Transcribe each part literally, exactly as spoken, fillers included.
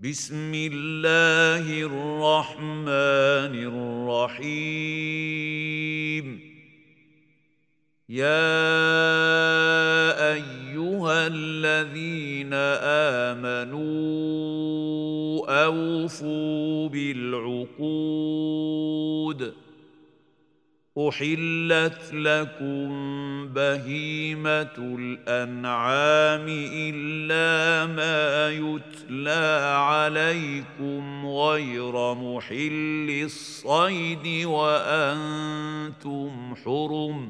بسم الله الرحمن الرحيم. يا أيها الذين آمنوا أوفوا بالعقود، أحلت لكم بهيمة الأنعام إلا ما يتلى عليكم غير محل الصيد وأنتم حرم،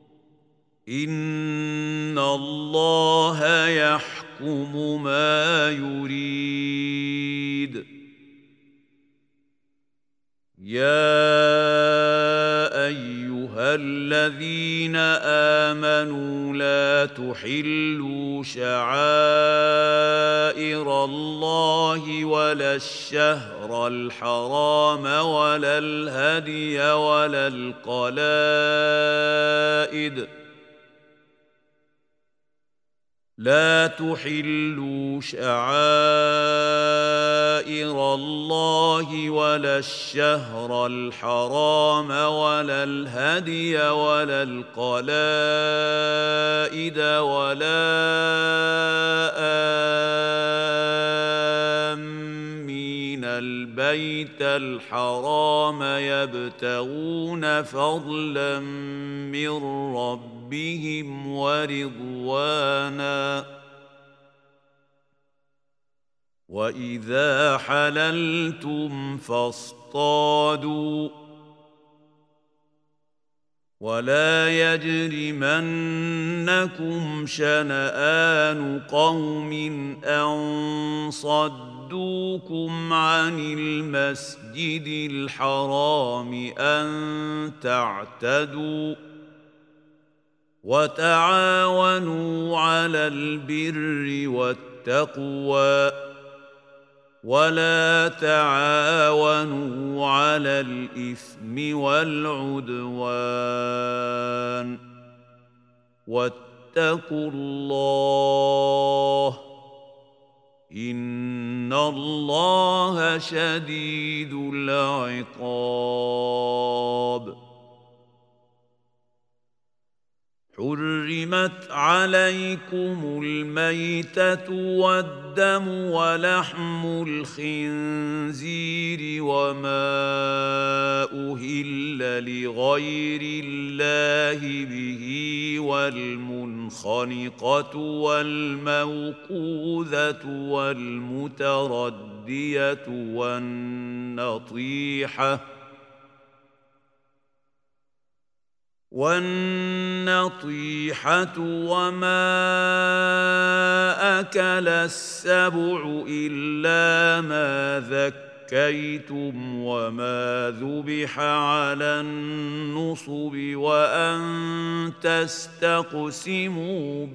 إن الله يحكم ما يريد. يا أيها الذين آمنوا لا تحلوا شعائر الله ولا الشهر الحرام ولا الهدي ولا القلائد لا تحلوا شعائر الله ولا الشهر الحرام ولا الهدي ولا القلائد ولا آمين البيت الحرام يبتغون فضلا من ربهم بهم ورضوانا، وإذا حللتم فاصطادوا، ولا يجرمنكم شنآن قوم أن صدوكم عن المسجد الحرام أن تعتدوا، وتعاونوا على البر والتقوى ولا تعاونوا على الإثم والعدوان، واتقوا الله إن الله شديد العقاب. حرمت عليكم الميتة والدم ولحم الخنزير وما أهل لغير الله به والمنخنقة والموقوذة والمتردية والنطيحة والنطيحة وما أكل السبع إلا ما ذكيتم وما ذبح على النصب وأن تستقسموا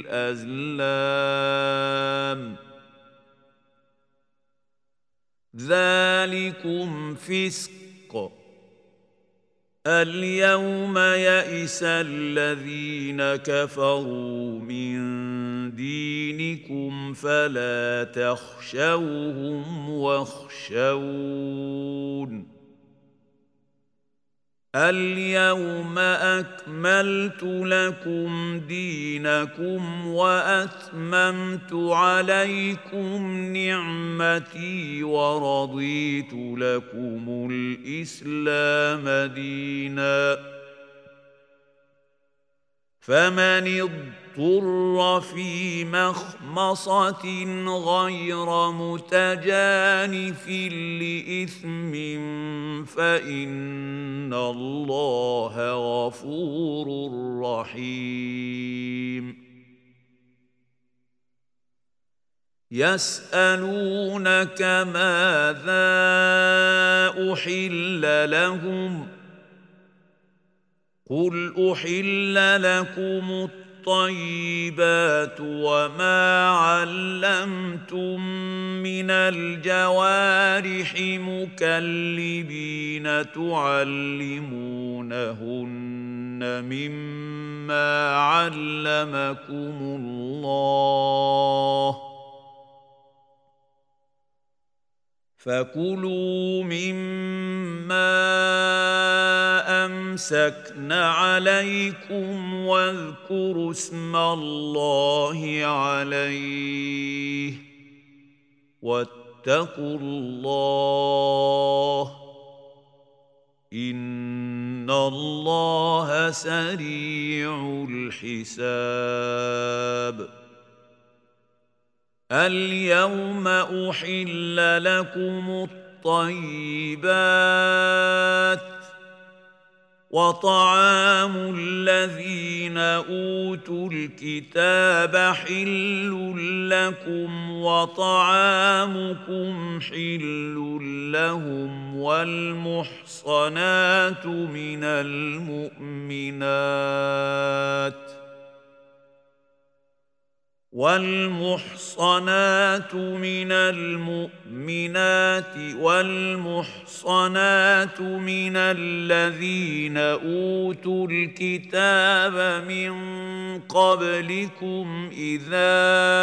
بالأزلام، ذلكم فسق. اليوم يئس الذين كفروا من دينكم فلا تخشوهم واخشون. اليوم أكملت لكم دينكم وأتممت عليكم نعمتي ورضيت لكم الإسلام دينا، فمن اضطر في مخمصة غير متجانف لإثم فإن الله غفور رحيم. يسألونك ماذا أحل لهم، قل أحل لكم الطيبات وما علمتم من الجوارح مكلبين تعلمونهن مما علمكم الله، فكلوا مما أمسكن عليكم واذكروا اسم الله عليه واتقوا الله إن الله سريع الحساب. اليوم أحل لكم الطيبات وطعام الذين أوتوا الكتاب حل لكم وطعامكم حل لهم والمحصنات من المؤمنات والمحصنات من المؤمنات والمحصنات من الذين أوتوا الكتاب من قبلكم إذا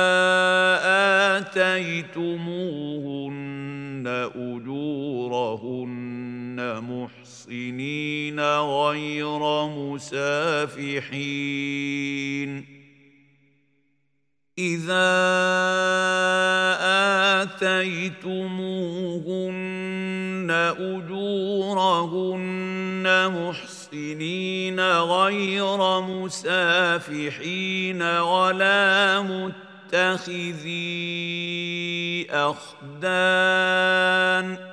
آتيتموهن أجورهن محصنين غير مسافحين إذا آتيتموهن أجورهن محسنين غير مسافحين ولا متخذي أخدان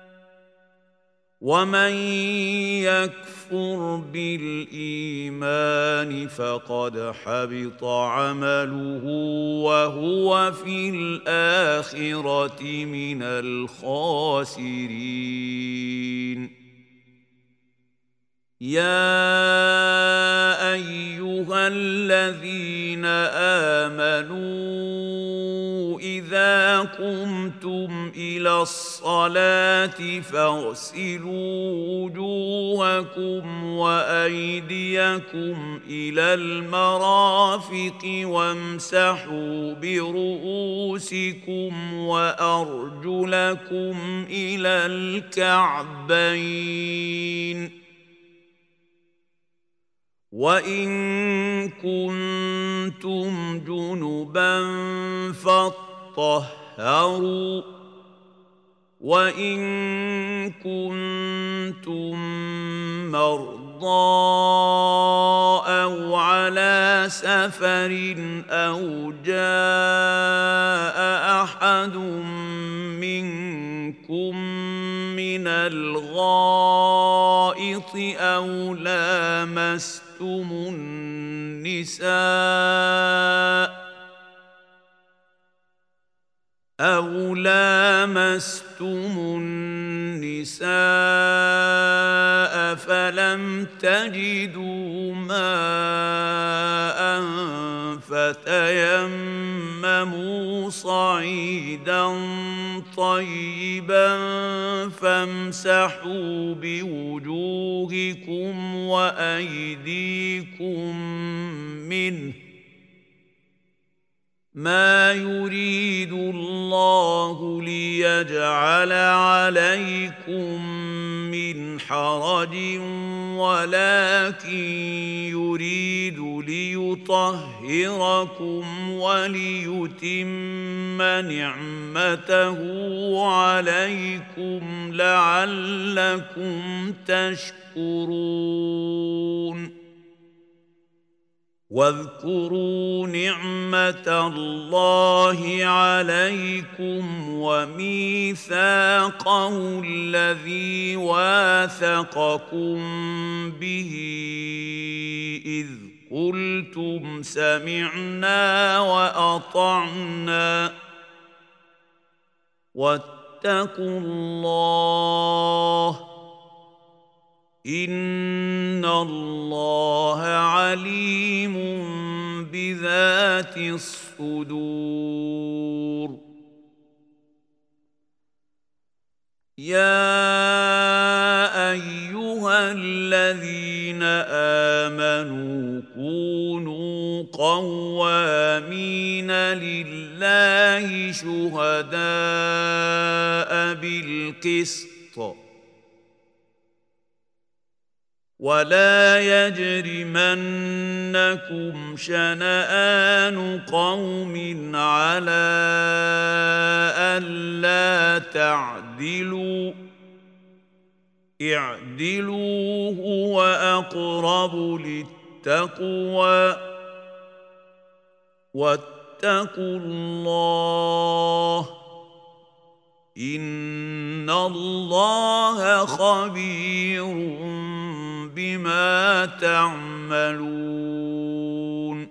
ومن يكفر بالإيمان فقد حبط عمله وهو في الآخرة من الخاسرين. يا أيها الذين آمنوا إذا قمتم إلى الصلاة فاغسلوا وجوهكم وأيديكم إلى المرافق وامسحوا برؤوسكم وأرجلكم إلى الكعبين وإن كنتم جنبا فاطهروا وإن كنتم مرضى أو على سفر أو جاء أحد منكم من الغائط أو لامستم النساء أو لامستم النساء فلم تجدوا ماء فتيمموا صعيدا طيبا فامسحوا بوجوهكم وأيديكم منه ما يريد الله ليجعل عليكم من حرج ولكن يريد ليطهركم وليتم نعمته عليكم لعلكم تشكرون. واذكروا نعمة الله عليكم وميثاقه الذي واثقكم به إذ قلتم سمعنا وأطعنا واتقوا الله إن الله عليم بذات الصدور. يا أيها الذين آمنوا كونوا قوامين لله شهداء بالقسط ولا يجرمنكم شنآن قوم على ألا تعدلوا اعدلوا هو أقرب للتقوى واتقوا الله إن الله خبير بما تعملون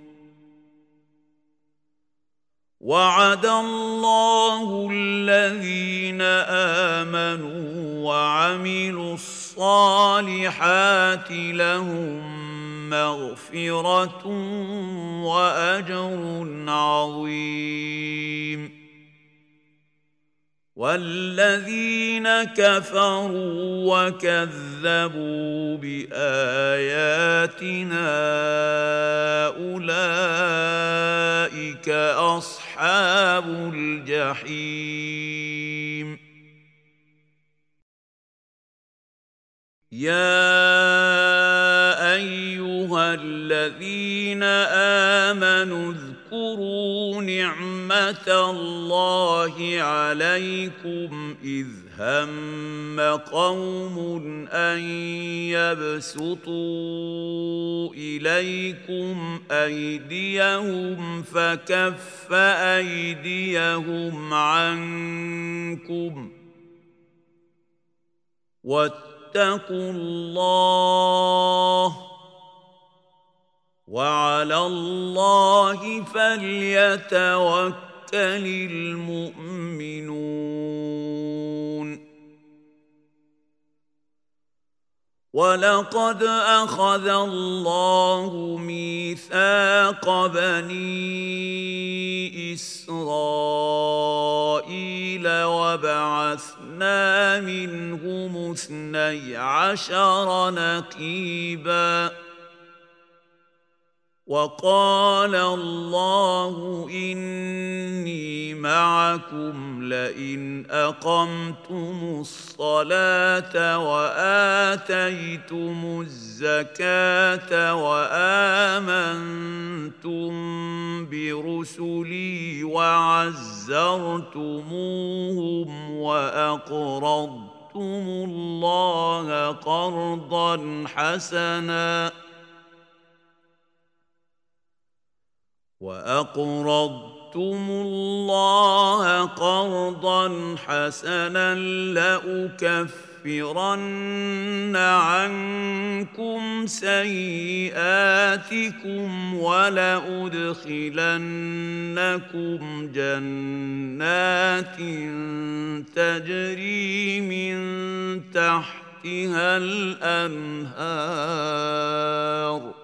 وعد الله الذين آمنوا وعملوا الصالحات لهم مغفرة وأجر عظيم والذين كفروا وكذبوا بآياتنا أولئك أصحاب الجحيم يا أيها الذين آمنوا اذكروا نعمة الله عليكم إذ هم قوم أن يبسطوا إليكم أيديهم فكف أيديهم عنكم واتقوا الله وعلى الله فليتوكل المؤمنون ولقد أخذ الله ميثاق بني إسرائيل وبعثنا منهم اثني عشر نقيباً وقال الله إني معكم لئن أقمتم الصلاة وآتيتم الزكاة وآمنتم برسلي وعزرتموهم وأقرضتم الله قرضا حسناً وأقرضتم الله قرضا حسنا لأكفرن عنكم سيئاتكم ولأدخلنكم جنات تجري من تحتها الأنهار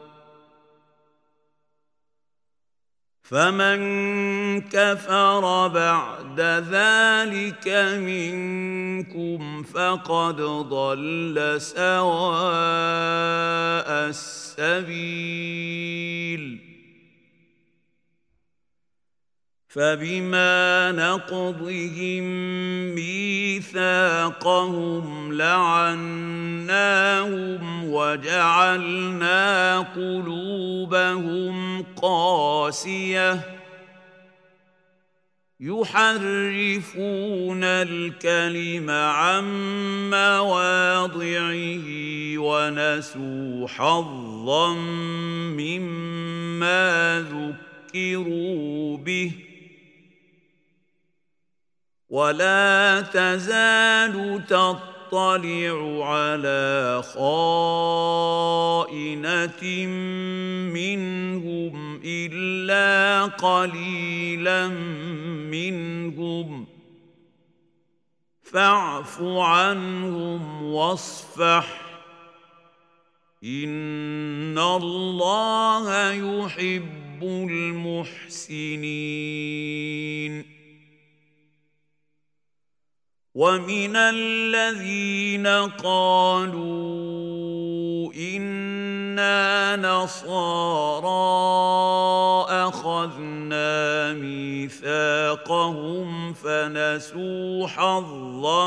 فمن كفر بعد ذلك منكم فقد ضل سواء السبيل فبما نقضهم ميثاقهم لعناهم وجعلنا قلوبهم قاسية يحرفون الكلم عن مواضعه ونسوا حظا مما ذكروا به ولا تزال تطلع على خائنة منهم إلا قليلا منهم فاعف عنهم واصفح إن الله يحب المحسنين ومن الذين قالوا إنا نصارى أخذنا ميثاقهم فنسوا حظا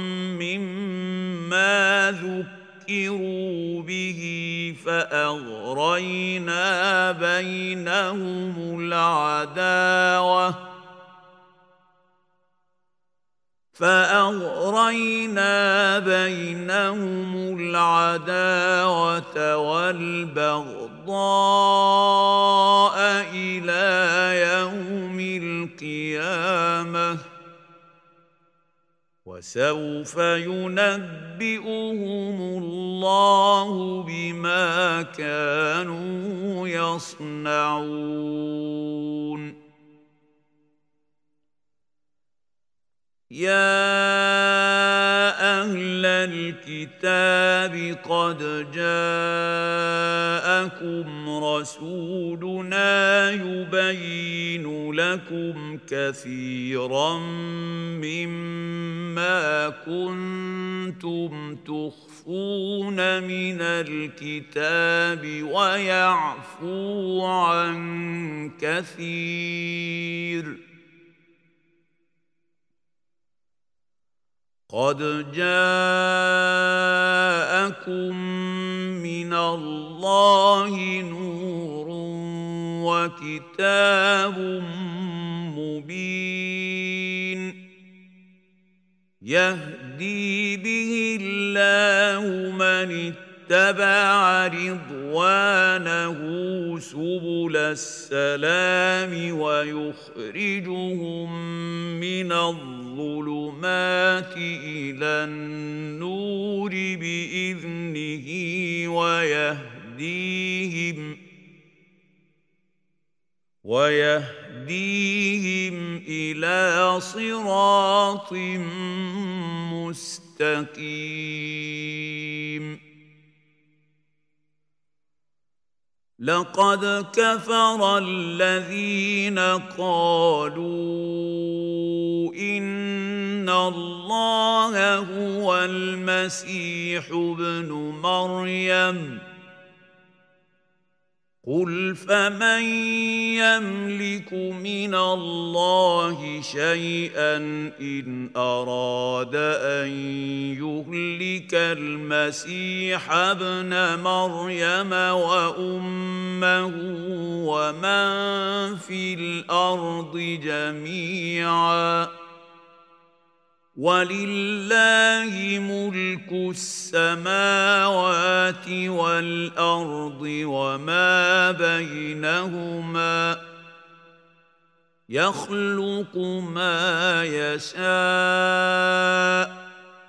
مما ذكروا به فأغرينا بينهم العداوة فأغرينا بينهم العداوة والبغضاء إلى يوم القيامة وسوف ينبئهم الله بما كانوا يصنعون يا أهل الكتاب قد جاءكم رسولنا يبين لكم كثيرا مما كنتم تخفون من الكتاب ويعفو عن كثير قد جاءكم من الله نور وكتاب مبين يهدي به الله من اتبع رضوانه سبل السلام ويخرجهم من الظلمات إلى النور بإذنه ويهديهم ويهديهم إلى صراط مستقيم لقد كفر الذين قالوا إن الله هو المسيح ابن مريم قل فمن يملك من الله شيئا إن أراد أن يهلك المسيح ابن مريم وأمه ومن في الأرض جميعا ولله ملك السماوات والأرض وما بينهما يخلق ما يشاء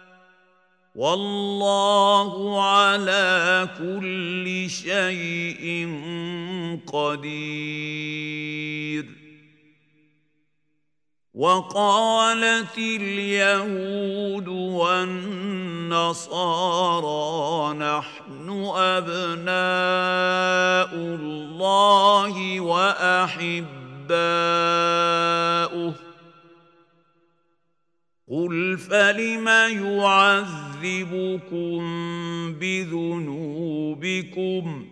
والله على كل شيء قدير وقالت اليهود والنصارى نحن أبناء الله وأحباؤه قل فلم يعذبكم بذنوبكم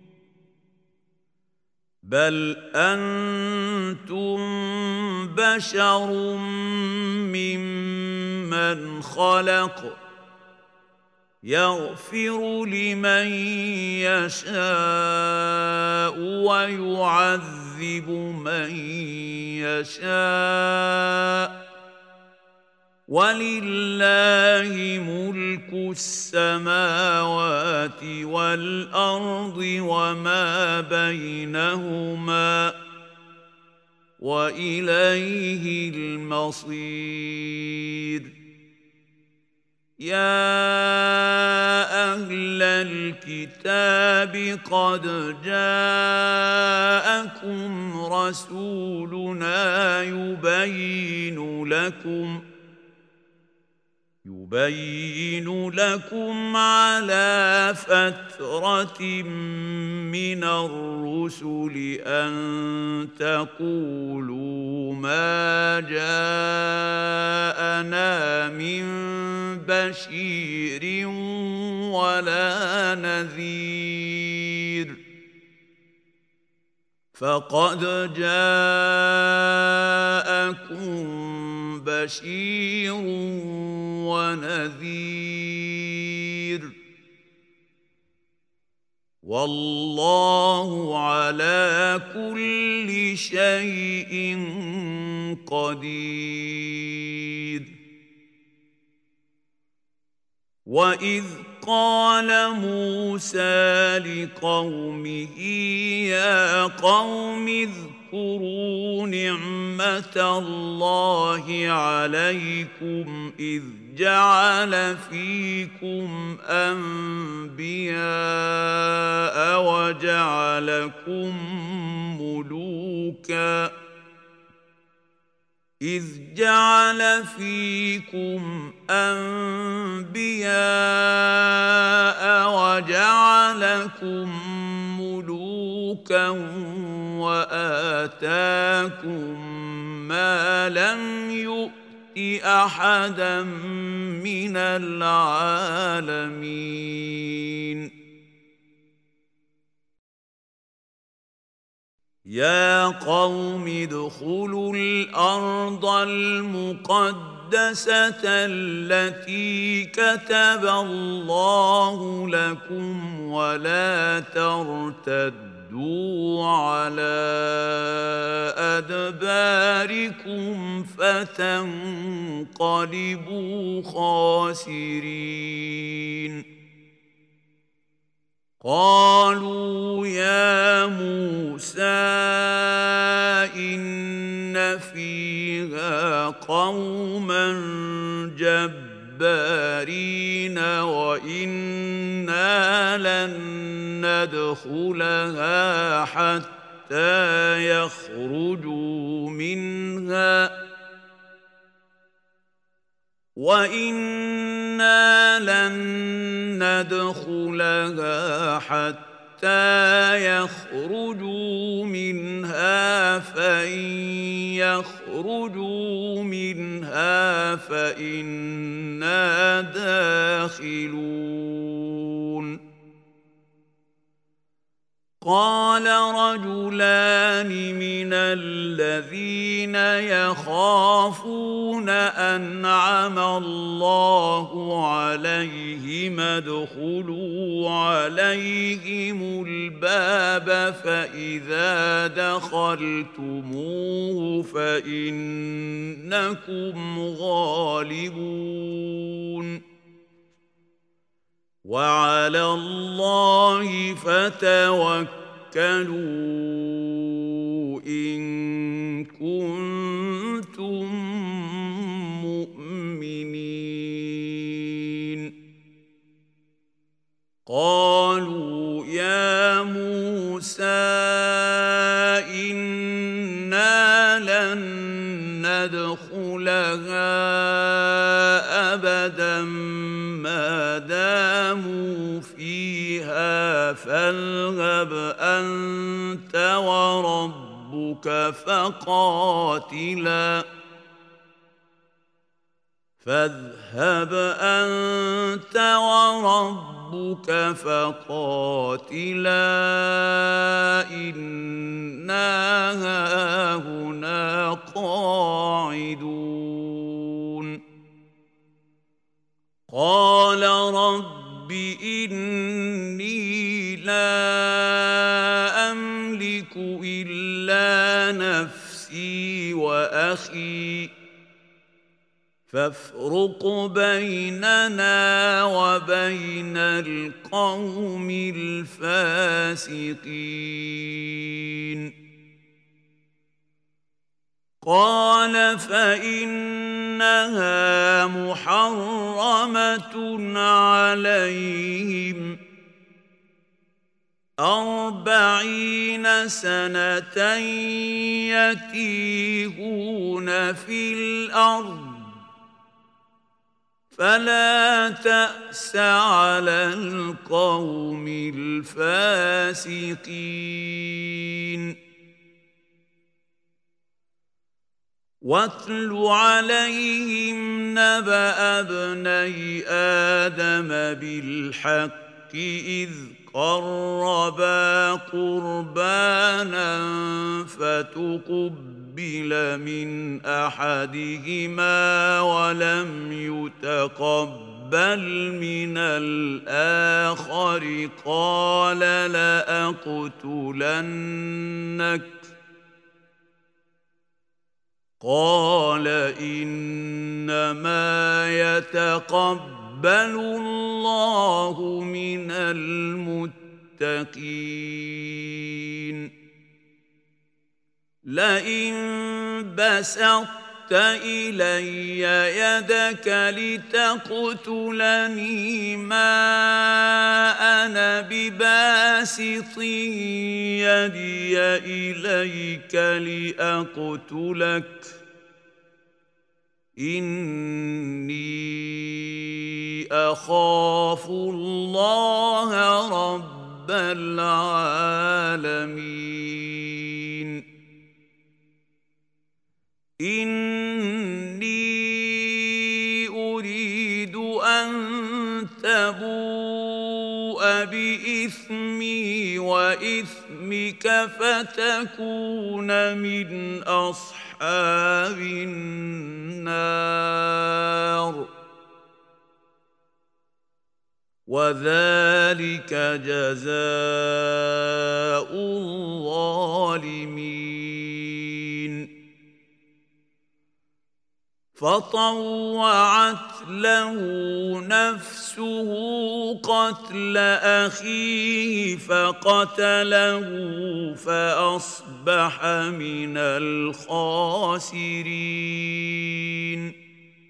بل أنتم بشر ممن خلق يغفر لمن يشاء ويعذب من يشاء ولله ملك السماوات والأرض وما بينهما وإليه المصير يا أهل الكتاب قد جاءكم رسولنا يبين لكم يبين لكم على فترة من الرسل أن تقولوا ما جاءنا من بشير ولا نذير فقد جاءكم بشير ونذير والله على كل شيء قدير. وإذ قال موسى لقومه يا قوم اذكروا نعمة الله عليكم إذ جعل فيكم أنبياء وجعلكم ملوكا إذ جعل فيكم أنبياء وجعلكم ملوكا وآتاكم ما لم يؤت أحدا من العالمين. يا قوم ادخلوا الأرض المقدسة التي كتب الله لكم ولا ترتدوا على أدباركم فتنقلبوا خاسرين. قالوا يا موسى إن فيها قوما جبارين وإنا لن ندخلها حتى يخرجوا منها وإنا لن ندخلها حتى يخرجوا منها فإن يخرجوا منها فإنا داخلون. قال رجلان من الذين يخافون أنعم الله عليهم ادخلوا عليهم الباب فإذا دخلتموه فإنكم غالبون وعلى الله فتوكلوا إن كنتم مؤمنين. قالوا يا موسى إنا لن ندخلها أبدا ما داموا فيها فاذهب أنت وربك فقاتلا فاذهب أنت وربك فقاتلا إنا هاهنا قاعدون. قال رب إني لا أملك إلا نفسي وأخي فافرق بيننا وبين القوم الفاسقين. قال فإنها محرمة عليهم أربعين سنة يتيهون في الأرض فلا تأس على القوم الفاسقين واتل عليهم نبأ ابني آدم بالحق إذ قربا قربانا فتقبل من أحدهما ولم يتقبل من الآخر قال لأقتلنك قال إنما يتقبل الله من المتقين لئن بسطت إلي يدك لتقتلني ما أنا بباسط يدي إليك لأقتلك إني أخاف الله رب العالمين إني أريد أن تبوء بإثمي وإثمك فتكون من أصحاب النار وذلك جزاء الظالمين فطوعت له نفسه قتل أخيه فقتله فأصبح من الخاسرين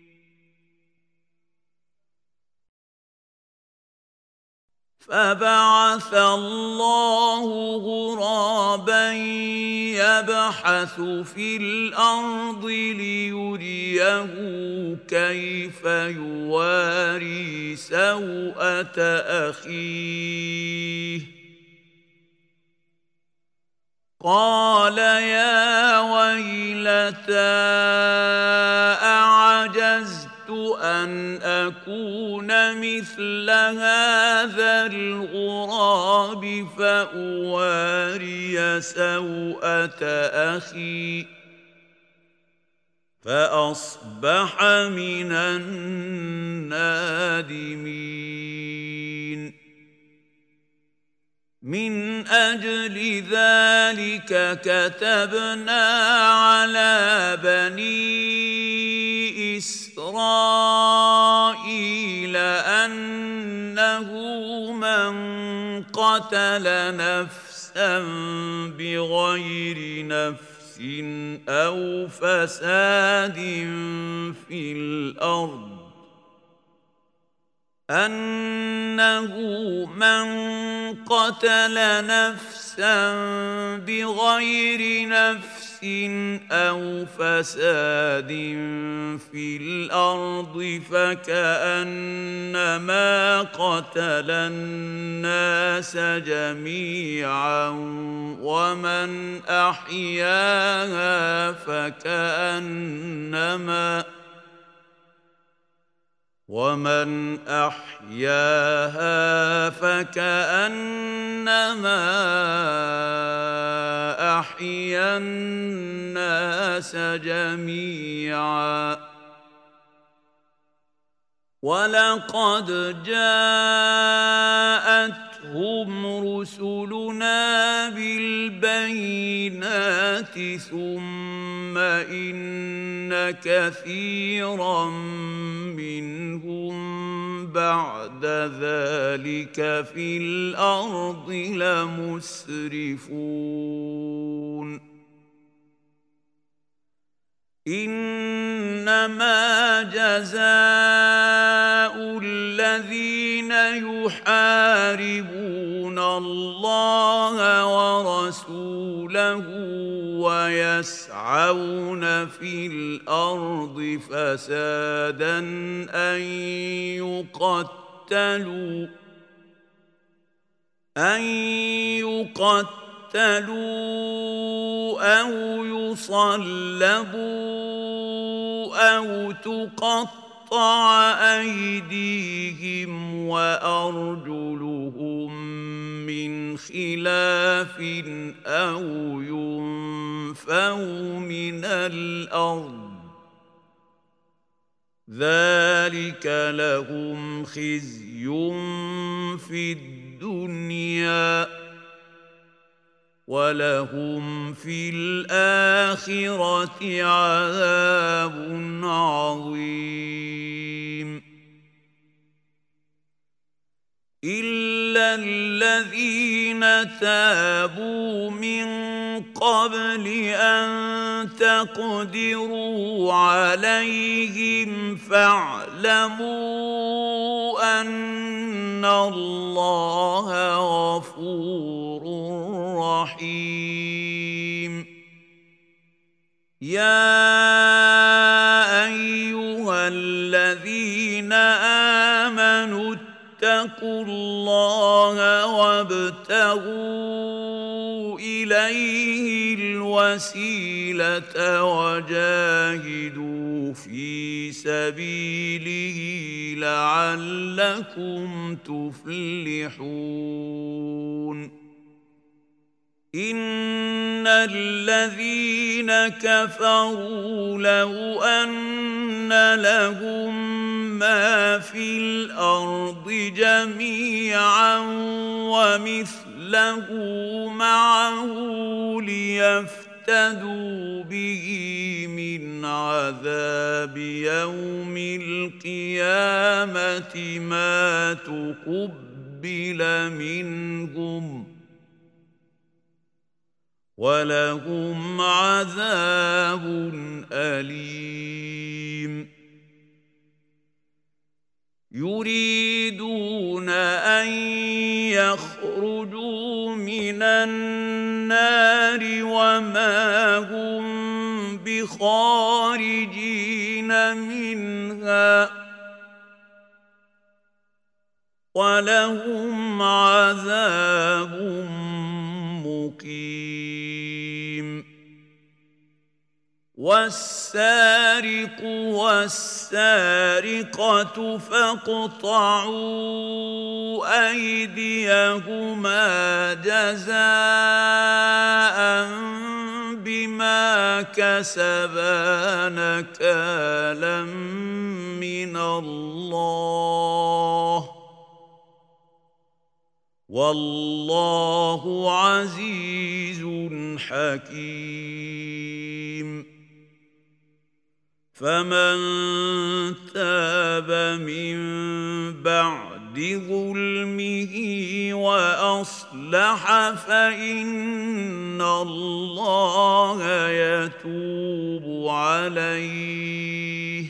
فبعث الله غرابا يبحث في الأرض ليريه كيف يواري سوءة أخيه قال يا ويلتى أعجزت أن أكون مثل هذا الغراب فأواري سوءة أخي فأصبح من النادمين من أجل ذلك كتبنا على بني إسرائيل أنه من قتل نفسا بغير نفس أو فساد في الأرض أنه من قتل نفسا بغير نفس أو فساد في الأرض فكأنما قتل الناس جميعا ومن أحياها فكأنما ومن أحياها فكأنما أحيا الناس جميعا ولقد جاءتهم رسلنا بالبينات ثم إن كثيرا منهم بعد ذلك في الأرض لمسرفون إنما جزاء الذين يحاربون الله ورسوله ويسعون في الأرض فسادا أن يقتلوا أن يقتلوا أو يصلبوا أو تقطع أيديهم وأرجلهم من خلاف أو ينفوا من الأرض ذلك لهم خزي في الدنيا ولهم في الآخرة عذاب عظيم إلا الذين تابوا من قبل أن تقدروا عليهم فاعلموا أن الله غفور رحيم يا أيها الذين آمنوا اتقوا الله وابتغوا إليه الوسيلة وجاهدوا في سبيله لعلكم تفلحون إن الذين كفروا لو أن لهم ما في الأرض جميعا ومثله معه ليفتدوا به من عذاب يوم القيامة ما تقبل منهم ولهم عذاب أليم يريدون أن يخرجوا من النار وما هم بخارجين منها ولهم عذاب مقيم والسارق والسارقة فاقطعوا أيديهما جزاء بما كسبا نكالا من الله والله عزيز حكيم فمن تاب من بعد ظلمه وأصلح فإن الله يتوب عليه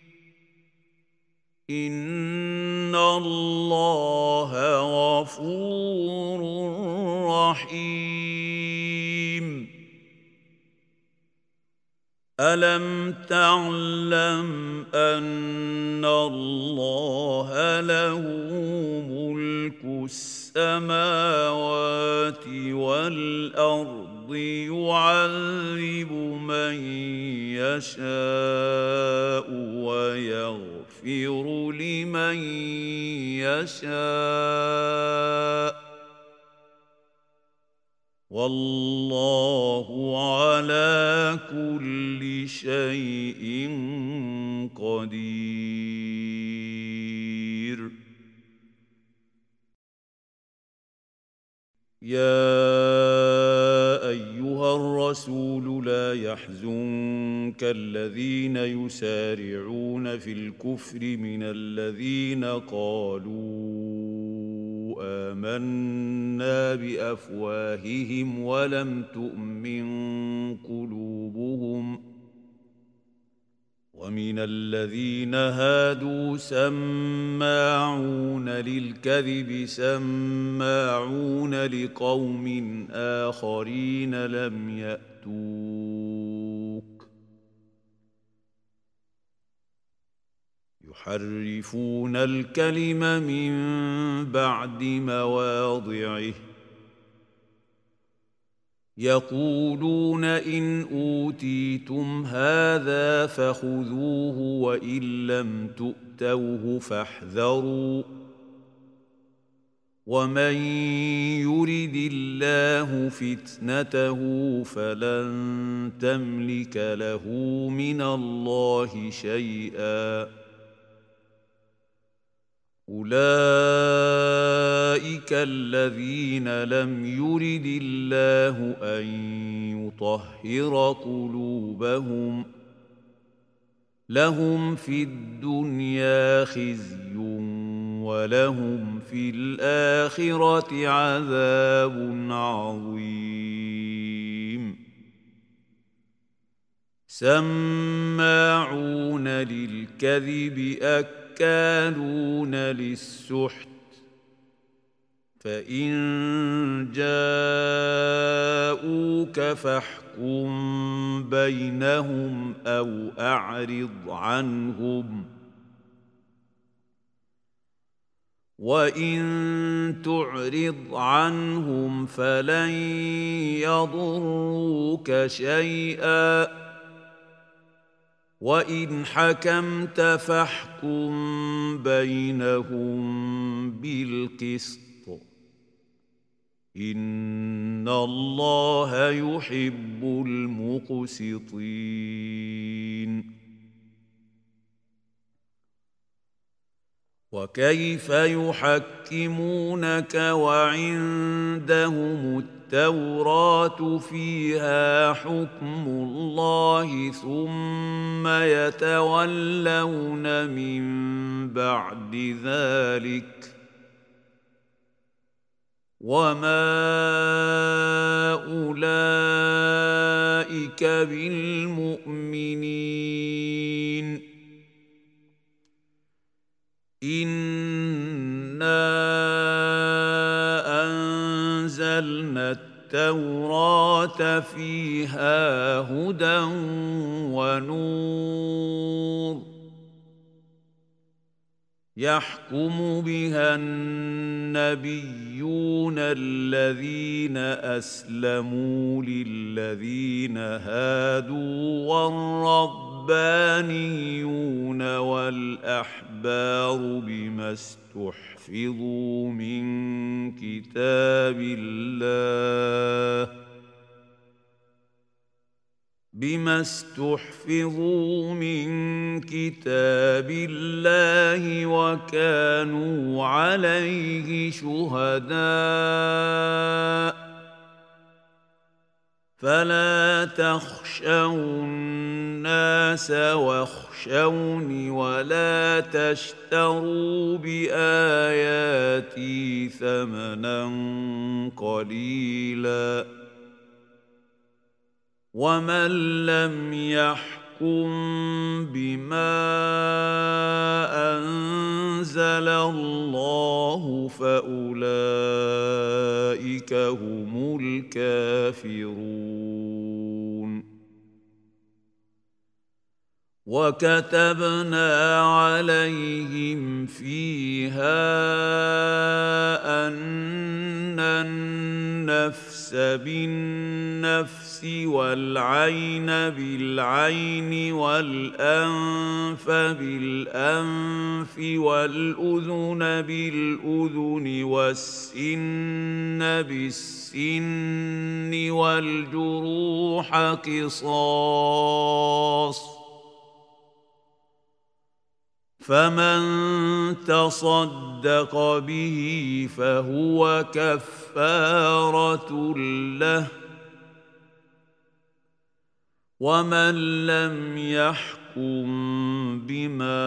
إن الله غفور رحيم ألم تعلم أن الله له ملك السماوات والأرض يعذب من يشاء ويغفر لمن يشاء والله على كل شيء قدير يا أيها الرسول لا يحزنك الذين يسارعون في الكفر من الذين قالوا آمنا بأفواههم ولم تؤمن قلوبهم ومن الذين هادوا سماعون للكذب سماعون لقوم آخرين لم يأتوك يحرفون الكلم من بعد مواضعه يقولون إن أوتيتم هذا فخذوه وإن لم تؤتوه فاحذروا ومن يرد الله فتنته فلن تملك له من الله شيئا أولئك الذين لم يرد الله أن يطهر قلوبهم لهم في الدنيا خزي ولهم في الآخرة عذاب عظيم سماعون للكذب أكثر أكالون للسحت فإن جاءوك فاحكم بينهم أو أعرض عنهم وإن تعرض عنهم فلن يضروك شيئا وإن حكمت فاحكم بينهم بالقسط إن الله يحب المقسطين وكيف يحكمونك وعندهم التوراة فيها حكم الله ثم يتولون من بعد ذلك وما أولئك بالمؤمنين إنا أنزلنا التوراة فيها هدى ونور يحكم بها النبيون الذين أسلموا للذين هادوا والربانيون والأحبار بما استحفظوا من كتاب الله بما استحفظوا من كتاب الله وكانوا عليه شهداء فلا تخشوا الناس واخشوني ولا تشتروا بآياتي ثمنا قليلا ومن لم يحكم بما أنزل الله فأولئك هم الكافرون وكتبنا عليهم فيها أن النفس بالنفس والعين بالعين والأنف بالأنف والأذن بالأذن والسن بالسن والجروح قصاص فمن تصدق به فهو كفارة له ومن لم يحكم بما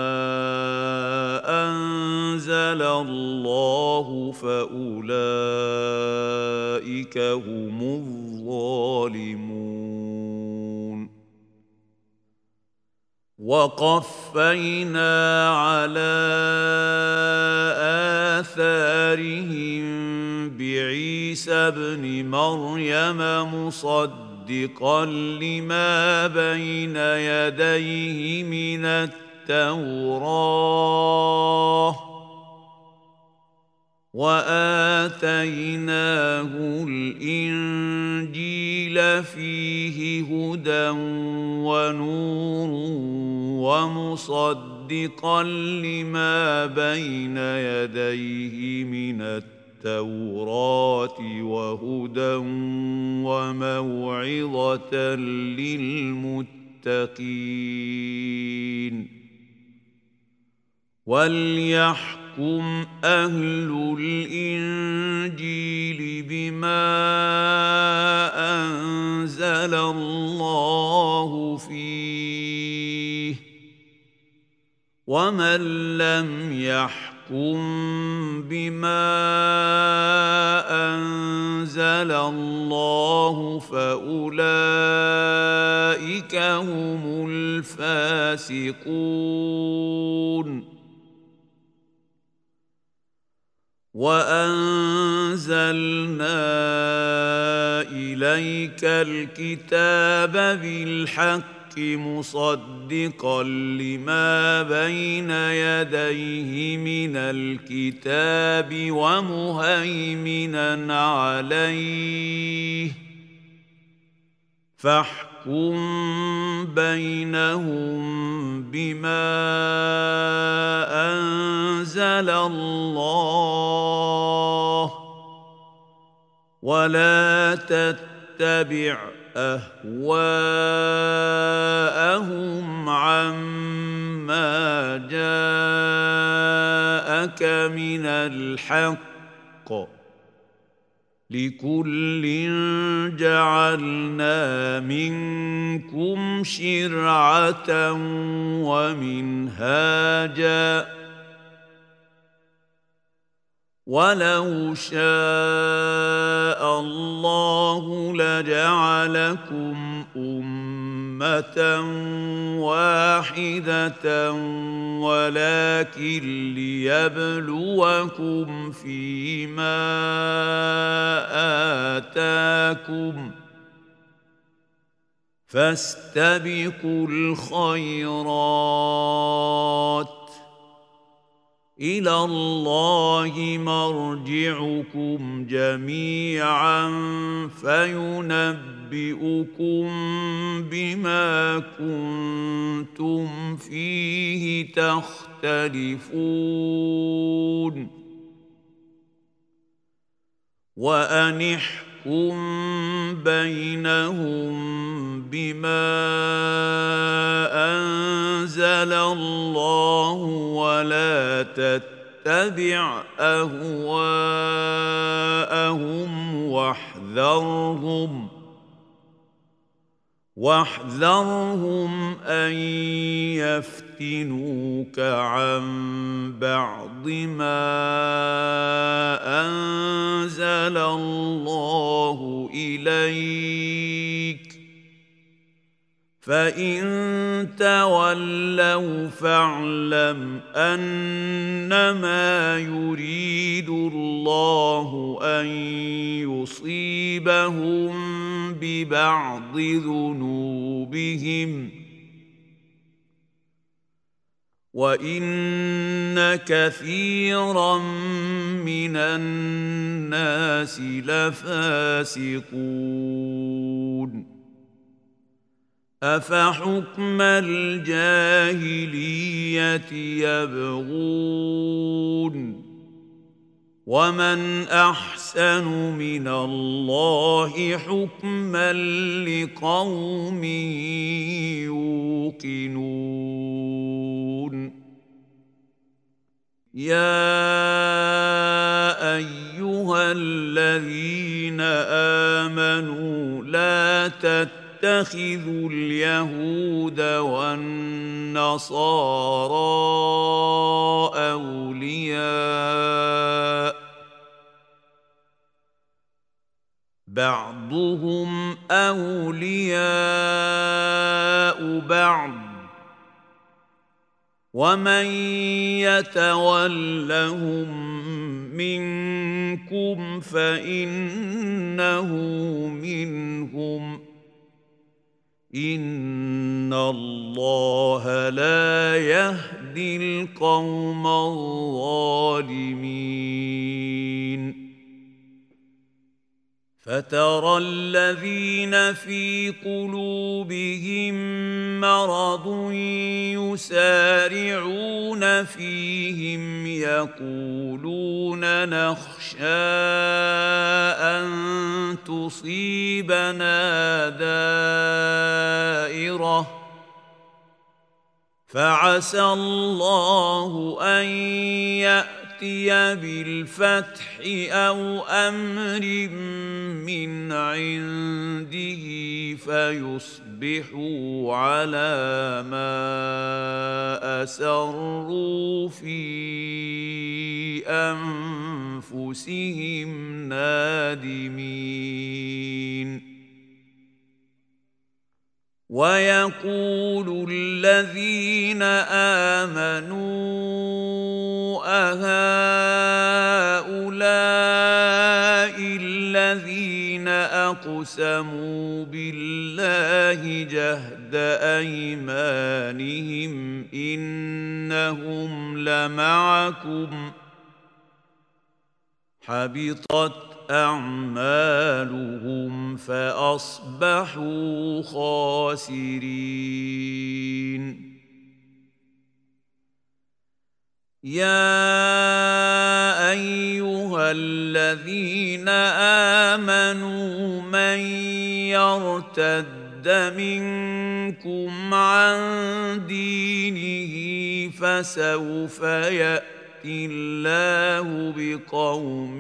أنزل الله فأولئك هم الظالمون وقفينا على آثارهم بعيسى ابن مريم مصدقا لما بين يديه من التوراة وآتيناه الإنجيل فيه هدى ونور ومصدقا لما بين يديه من التوراة وهدى وموعظة للمتقين وليحكم أهل الإنجيل بما أنزل الله فيه ومن لم يحكم بما أنزل الله فأولئك هم الفاسقون وأنزلنا إليك الكتاب بالحق مصدقا لما بين يديه من الكتاب ومهيمنا عليه فاحكم بينهم بما أنزل الله ولا تتبع أهواءهم عما جاءك من الحق لكل جعلنا منكم شرعة ومنهاجا ولو شاء الله لجعلكم أمة واحدة ولكن ليبلوكم فيما آتاكم فاستبقوا الخيرات إلى الله مرجعكم جميعا فينبئكم بما كنتم فيه تختلفون وأن احكم بينهم بما أنزل الله ولا تتبع أهواءهم واحذرهم واحذرهم أن يفتنوك عن بعض ما أنزل الله إليك فإن تولوا فاعلم أنما يريد الله أن يصيبهم ببعض ذنوبهم وإن كثيرا من الناس لفاسقون أفحكم الجاهلية يبغون ومن أحسن من الله حكما لقوم يوقنون يا أيها الذين آمنوا لا تتبعوا اتخذوا اليهود والنصارى أولياء بعضهم أولياء بعض ومن يتولهم منكم فإنه منهم إن الله لا يهدي القوم الظالمين فترى الذين في قلوبهم مرض يسارعون فيهم يقولون نخشى أن تصيبنا دائرة فعسى الله أن يأتي بالفتح أو أمر من عنده فيصبحوا على ما أسروا في أنفسهم نادمين ويقول الذين آمنوا أهؤلاء الذين أقسموا بالله جهد أيمانهم إنهم لمعكم حبطت أعمالهم فأصبحوا خاسرين يا أيها الذين آمنوا من يرتد منكم عن دينه فسوف يأتي الله بقوم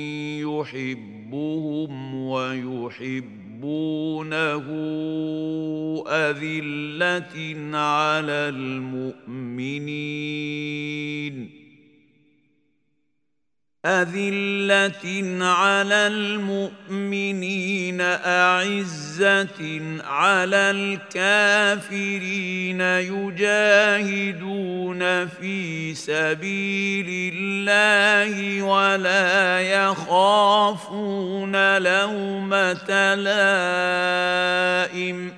يحبهم ويحبونه أذلة على المؤمنين أذلة على المؤمنين أعزة على الكافرين يجاهدون في سبيل الله ولا يخافون لومة لائم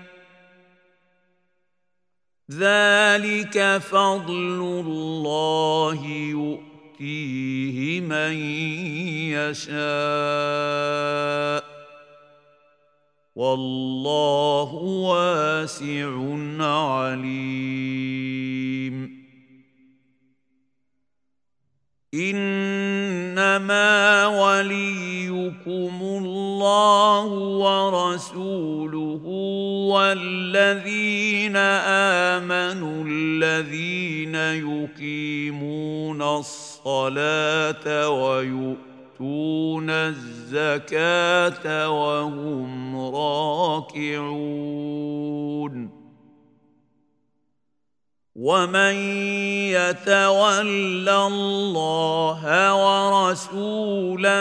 ذلك فضل الله يؤتيه يؤتيه من يشاء والله واسع عليم إنما وليكم الله ورسوله والذين آمنوا الذين يقيمون الصلاة ويؤتون الزكاة وهم راكعون ومن يتول الله ورسوله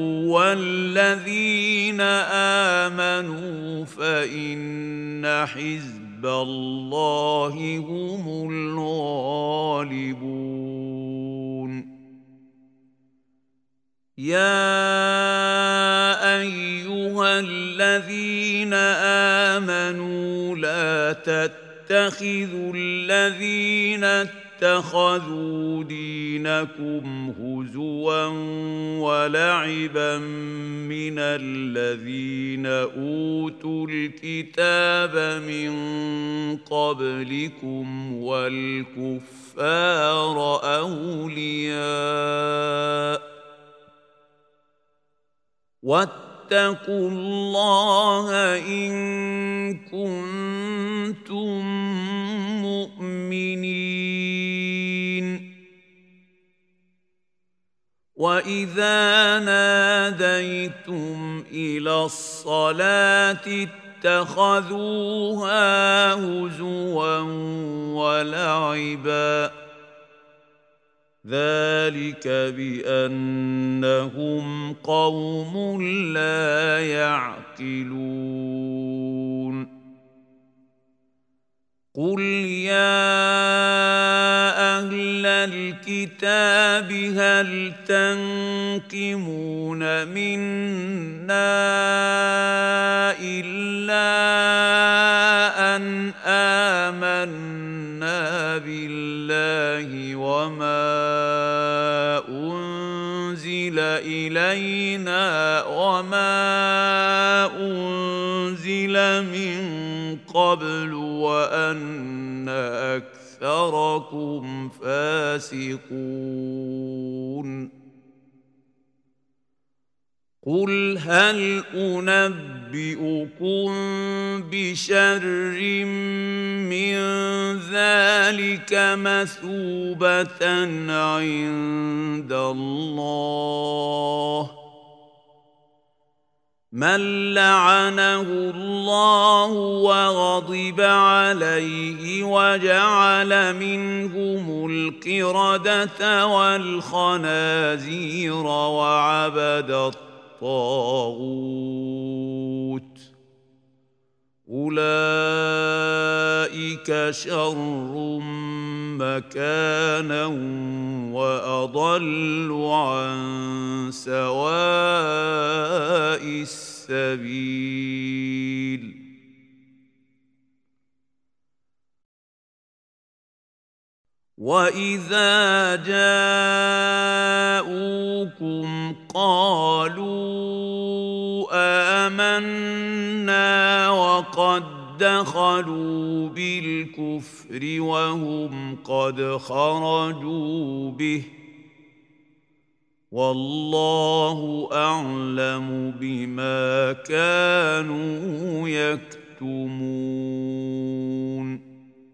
والذين آمنوا فإن حزب الله هم الغالبون يا أيها الذين آمنوا لا تتبعوا اتخذوا الذين اتخذوا دينكم هزوا ولعبا من الذين أوتوا الكتاب من قبلكم والكفار أولياء واتقوا الله إن كنتم مؤمنين وإذا ناديتم إلى الصلاة اتخذوها هزوا ولعبا ذلك بأنهم قوم لا يعقلون قل يا الكتاب هل تنقمون منا إلا أن آمنا بالله وما أنزل إلينا وما أنزل من قبل وأن أكثركم فاسقون قل هل أنبئكم بشر من ذلك مثوبة عند الله من لعنه الله وغضب عليه وجعل منهم القردة والخنازير وعبد الطاغوت أولئك شر مكانا وأضل عن سواء السبيل وإذا جاءوكم قالوا آمنا وقد دخلوا بالكفر وهم قد خرجوا به والله أعلم بما كانوا يكتمون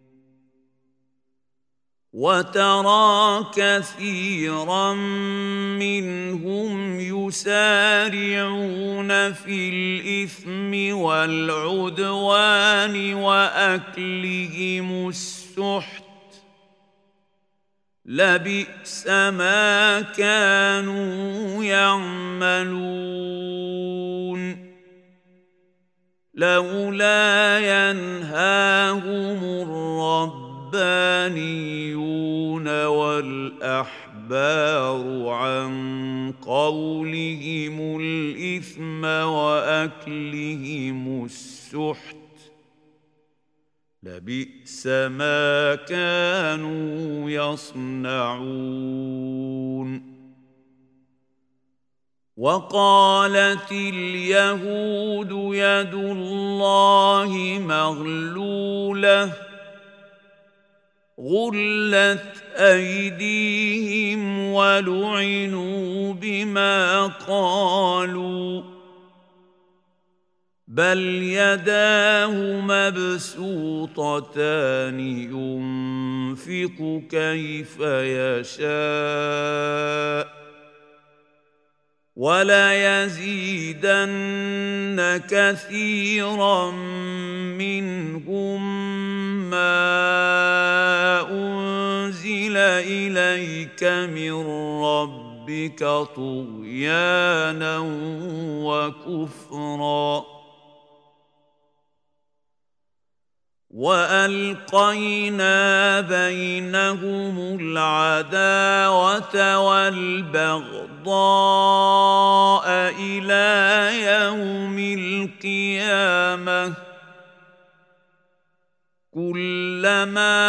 وترى كثيرا منهم يسارعون في الإثم والعدوان وأكلهم السحت لبئس ما كانوا يعملون لولا ينهاهم الرب الربانيون والأحبار عن قولهم الإثم وأكلهم السحت لبئس ما كانوا يصنعون وقالت اليهود يد الله مغلولة غلت أيديهم ولعنوا بما قالوا بل يداه مبسوطتان ينفق كيف يشاء وليزيدن كثيرا منهم ما أنزل إليك من ربك طغيانا وكفرا وألقينا بينهم العداوة والبغضاء إلى يوم القيامة كلما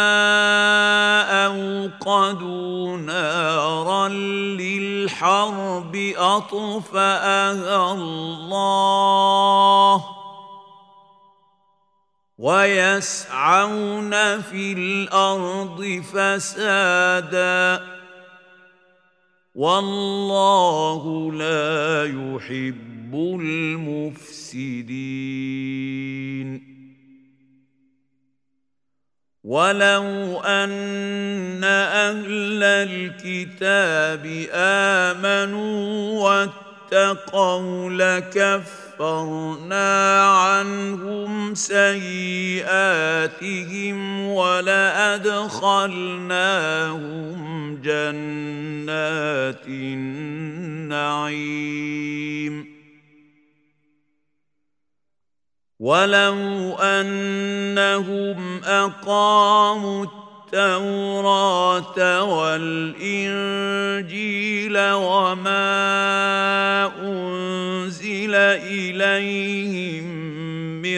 أوقدوا نارا للحرب أطفأها الله ويسعون في الأرض فسادا والله لا يحب المفسدين ولو أن أهل الكتاب آمنوا واتقوا لكفرنا عنهم سيئاتهم ولأدخلناهم جنات النعيم ولو أنهم أقاموا التوراة والإنجيل وما أنزل إليهم من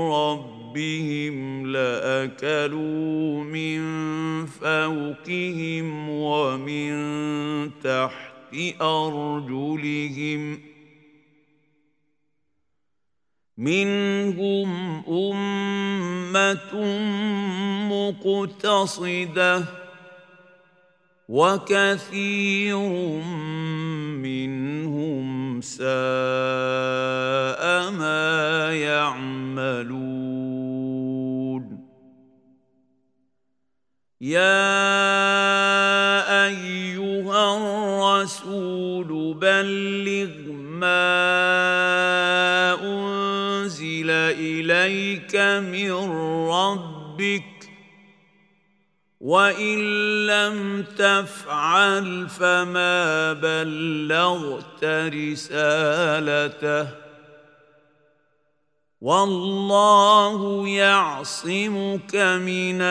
ربهم لأكلوا من فوقهم ومن تحت أرجلهم منهم أمة مقتصدة وكثير منهم ساء ما يعملون يا أيها الرسول بلغ ما أنزل إليك من ربك وإن لم تفعل فما بلغت رسالته والله يعصمك من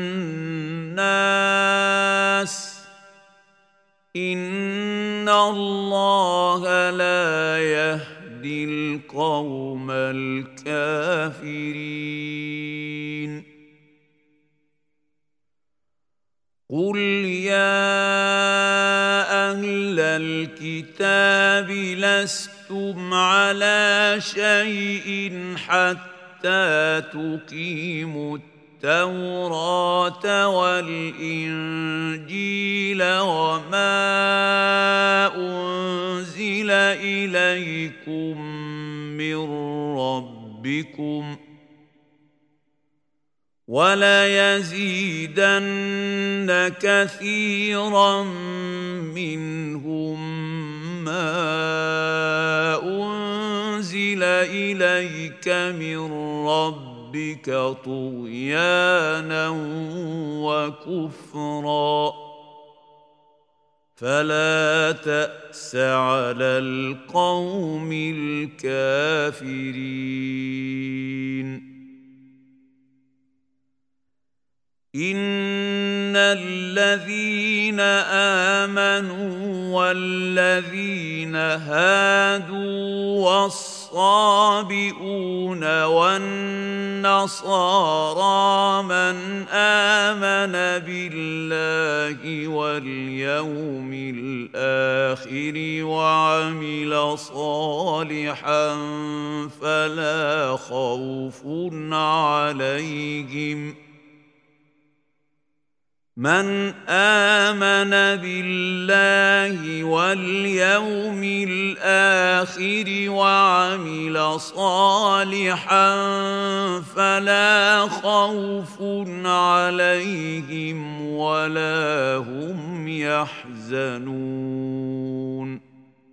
الناس إن الله لا يهدي القوم الكافرين قل يا أهل الكتاب لستم على شيء حتى تقيموا التوراة والإنجيل وما أنزل إليكم من ربكم وليزيدن كثيرا منهم ما أنزل إليك من ربك طغيانا وكفرا فلا تأس على القوم الكافرين إن الذين آمنوا والذين هادوا والصابئون والنصارى من آمن بالله واليوم الآخر وعمل صالحا فلا خوف عليهم من آمن بالله واليوم الآخر وعمل صالحا فلا خوف عليهم ولا هم يحزنون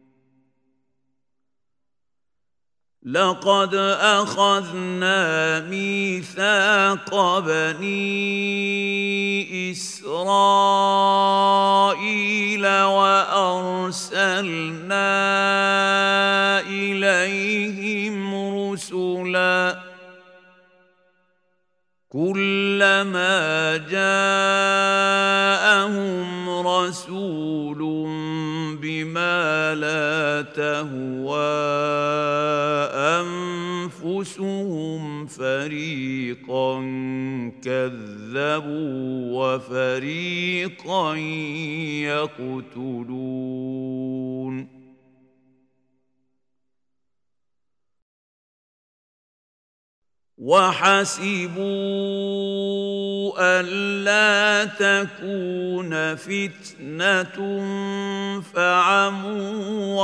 لقد أخذنا ميثاق بني إسرائيل وأرسلنا إليهم رسلا كلما جاءهم رسول بما لا تهوى أنفسهم فريقا كذبوا وفريقا يقتلون وحسبوا ألا تكون فتنة فعموا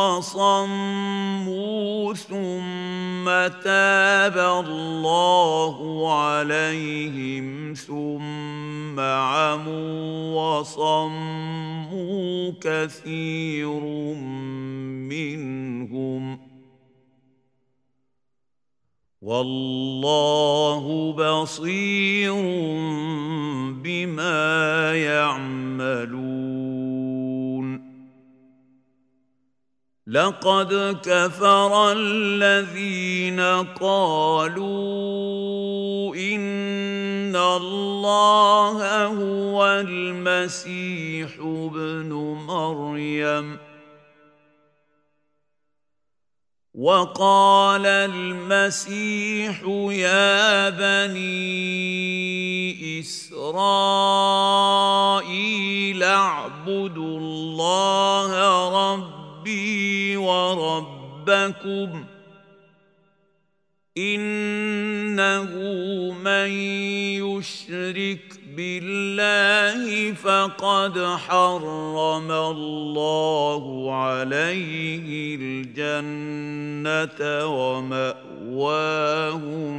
وصموا ثم تاب الله عليهم ثم عموا وصموا كثير منهم والله بصير بما يعملون لقد كفر الذين قالوا إن الله هو المسيح ابن مريم. وقال المسيح يا بني إسرائيل اعبدوا الله ربي وربكم إنه من يشرك بالله فقد حرم الله عليه الجنة ومأواه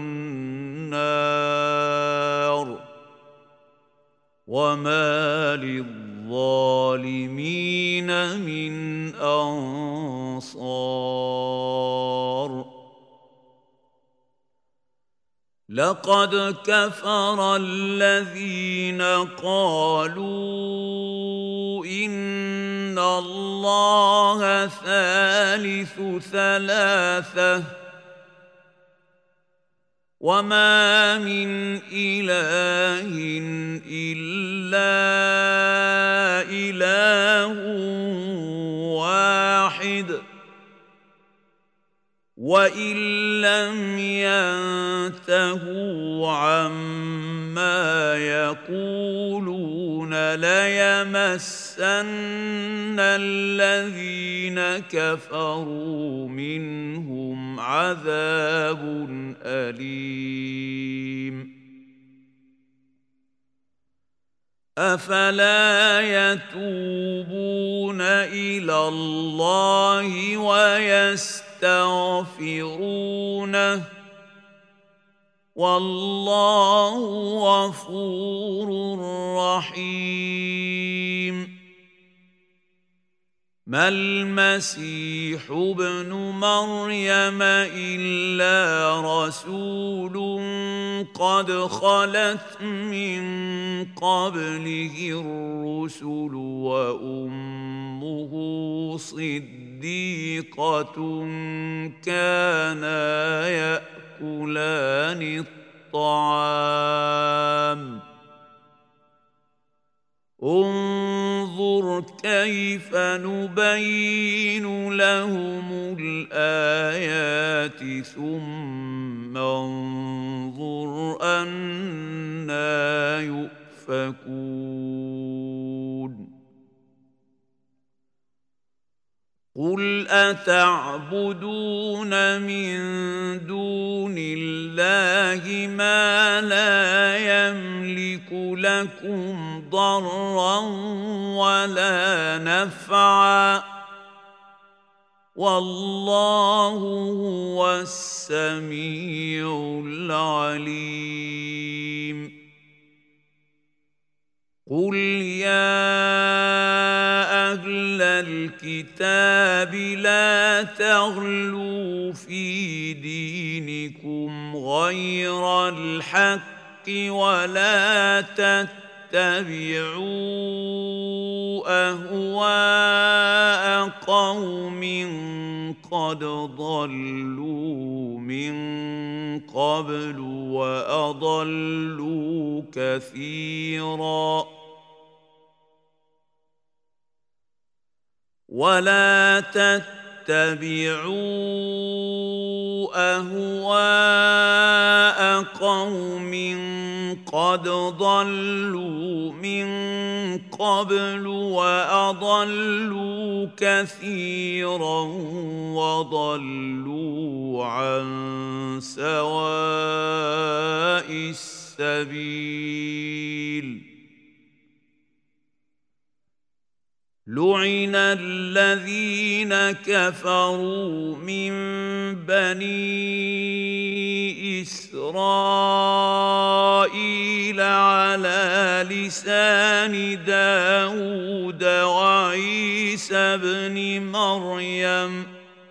النار وما للظالمين من أنصار. لقد كفر الذين قالوا إن الله ثالث ثلاثة وما من إله إلا إله واحد وإن لم ينتهوا عما يقولون ليمسن الذين كفروا منهم عذاب أليم. أفلا يتوبون إلى الله ويستغفرونه والله غفور رحيم. ما المسيح ابن مريم إلا رسول قد خلت من قبله الرسل وأمه صديقة كانا يأكلان الطعام انظر كيف نبين لهم الآيات ثم انظر أنى يؤفكون. قل أتعبدون من دون الله ما لا يملك لكم ضرا ولا نفعا والله هو السميع العليم. قل يا أهل الكتاب لا تغلوا في دينكم غير الحق ولا تتبعوا أهواء قوم قد ضلوا من قبل وأضلوا كثيرا ولا تتبعوا أهواء قوم قد ضلوا من قبل وأضلوا كثيرا وضلوا عن سواء السبيل. لعن الذين كفروا من بني إسرائيل على لسان داود وعيسى بن مريم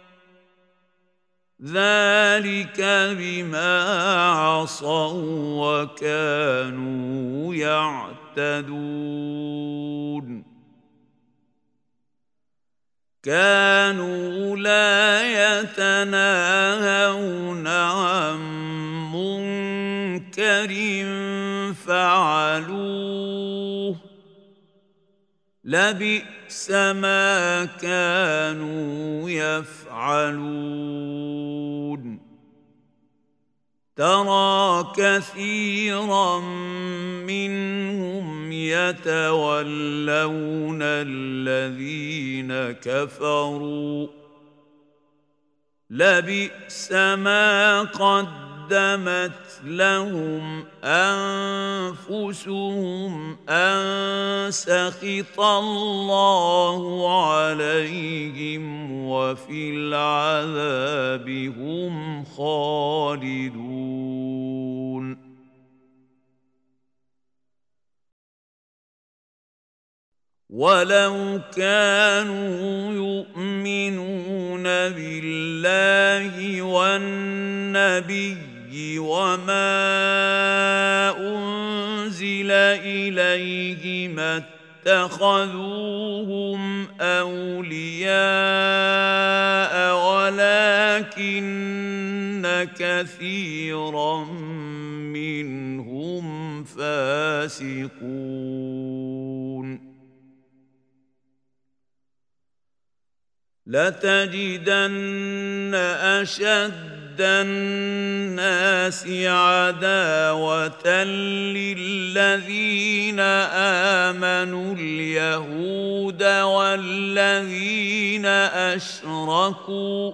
ذلك بما عصوا وكانوا يعتدون. كانوا لا يتناهون عن منكر فعلوه لبئس ما كانوا يفعلون ترى كثيرا منهم يتولون الذين كفروا لبئس ما قدمت لهم أنفسهم أن سخط الله عليهم وفي العذاب هم خالدون ولو كانوا يؤمنون بالله والنبي وما أنزل إليه ما اتخذوهم أولياء ولكن كثيرا منهم فاسقون لتجدن أشد الناس عداوة للذين آمنوا اليهود والذين أشركوا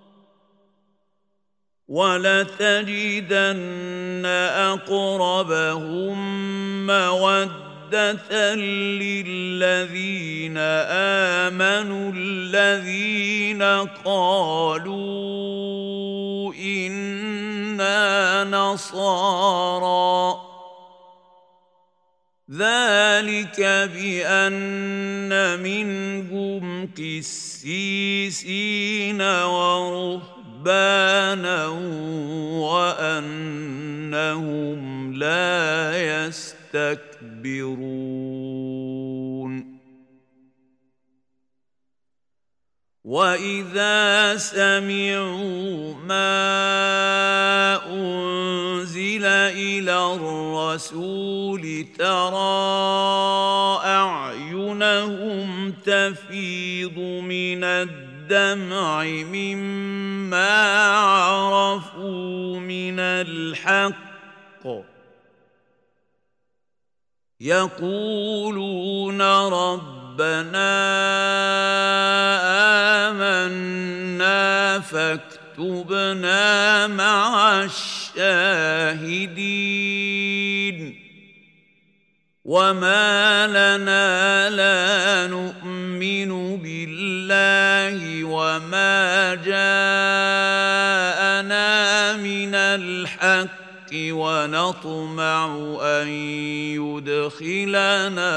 ولتجدن أقربهم مودة للذين آمنوا الذين قالوا إنا نصارى ذلك بأن منهم قسيسين ورهبانا وأنهم لا يستكبرون وإذا سمعوا ما أنزل إلى الرسول ترى أعينهم تفيض من الدمع مما عرفوا من الحق يقولون ربنا آمنا فاكتبنا مع الشاهدين وما لنا لا نؤمن بالله وما جاءنا من الحق ونطمع أن يدخلنا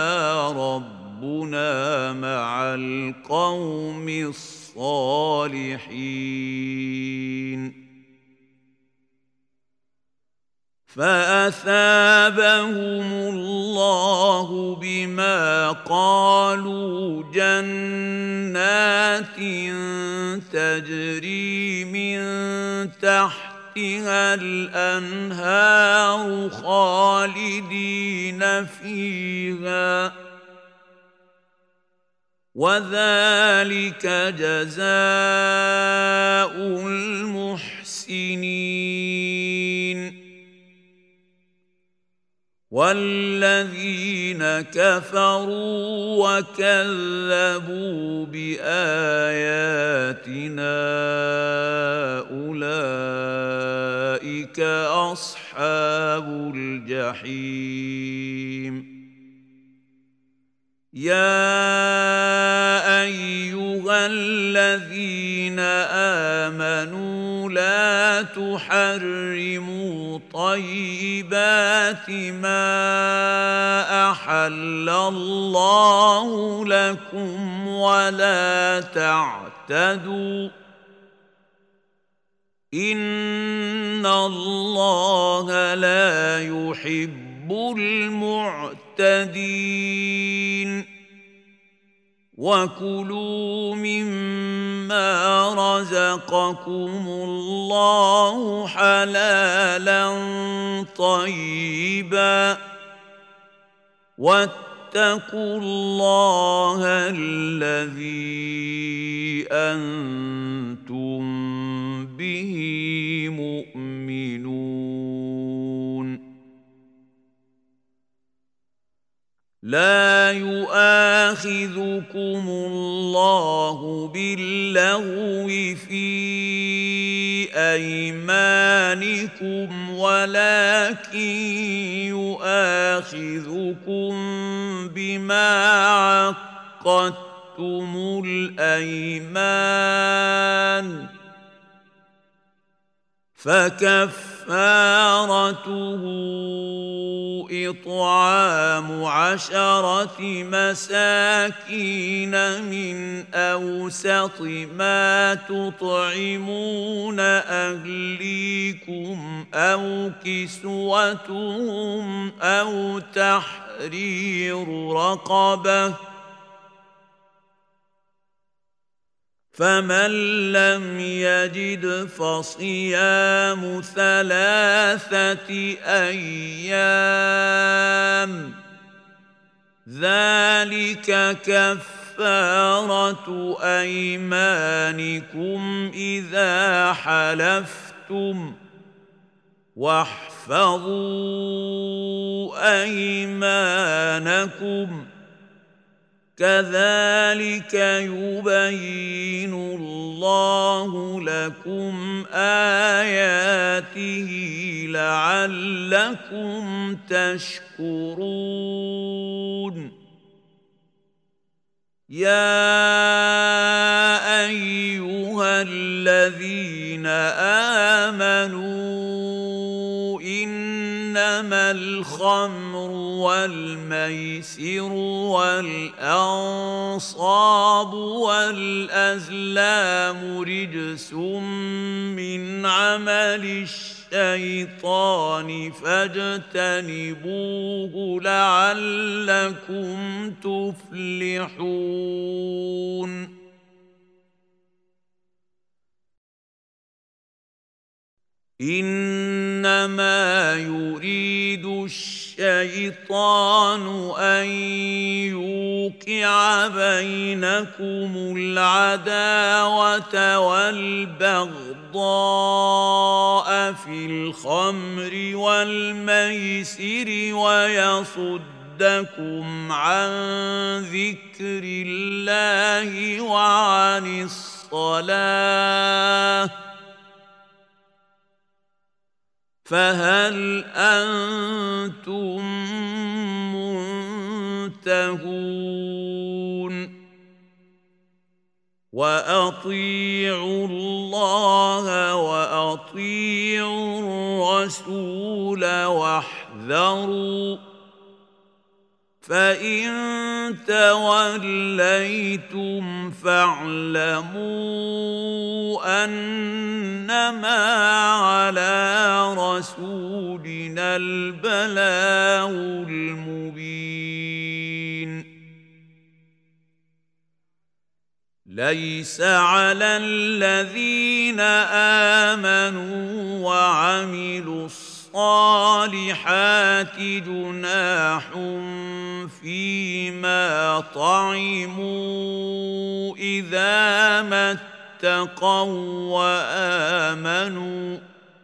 ربنا مع القوم الصالحين فأثابهم الله بما قالوا جنات تجري من تحت تحتها الأنهار خالدين فيها وذلك جزاء المحسنين والذين كفروا وكذبوا بآياتنا أولئك أصحاب الجحيم يا أيها الذين آمنوا لا تحرموا طيبات ما أحل الله لكم ولا تعتدوا إن الله لا يحب المعتدين وكلوا مما رزقكم الله حلالا طيبا واتقوا الله الذي أنتم به مؤمنون لا يؤاخذكم الله باللغو في أيمانكم ولكن يؤاخذكم بما عقدتم الأيمان فكفارته إطعام عشرة مساكين من أوسط ما تطعمون أهليكم أو كسوتهم أو تحرير رقبة فمن لم يجد فصيام ثلاثة أيام ذلك كفارة أيمانكم إذا حلفتم واحفظوا أيمانكم كذلك يبين الله لكم آياته لعلكم تشكرون يا أيها الذين آمنوا إنما الخمر والميسر والأنصاب والأزلام رجس من عمل الشيطان فاجتنبوه لعلكم تفلحون إنما يريد الشيطان أن يوقع بينكم العداوة والبغضاء في الخمر والميسر ويصدكم عن ذكر الله وعن الصلاة فهل أنتم منتهون وأطيعوا الله وأطيعوا الرسول واحذروا فإن توليتم فاعلموا أنما على رسولنا البلاغ المبين ليس على الذين آمنوا وعملوا الصالحات جناح فيما طعموا إذا ما اتقوا وآمنوا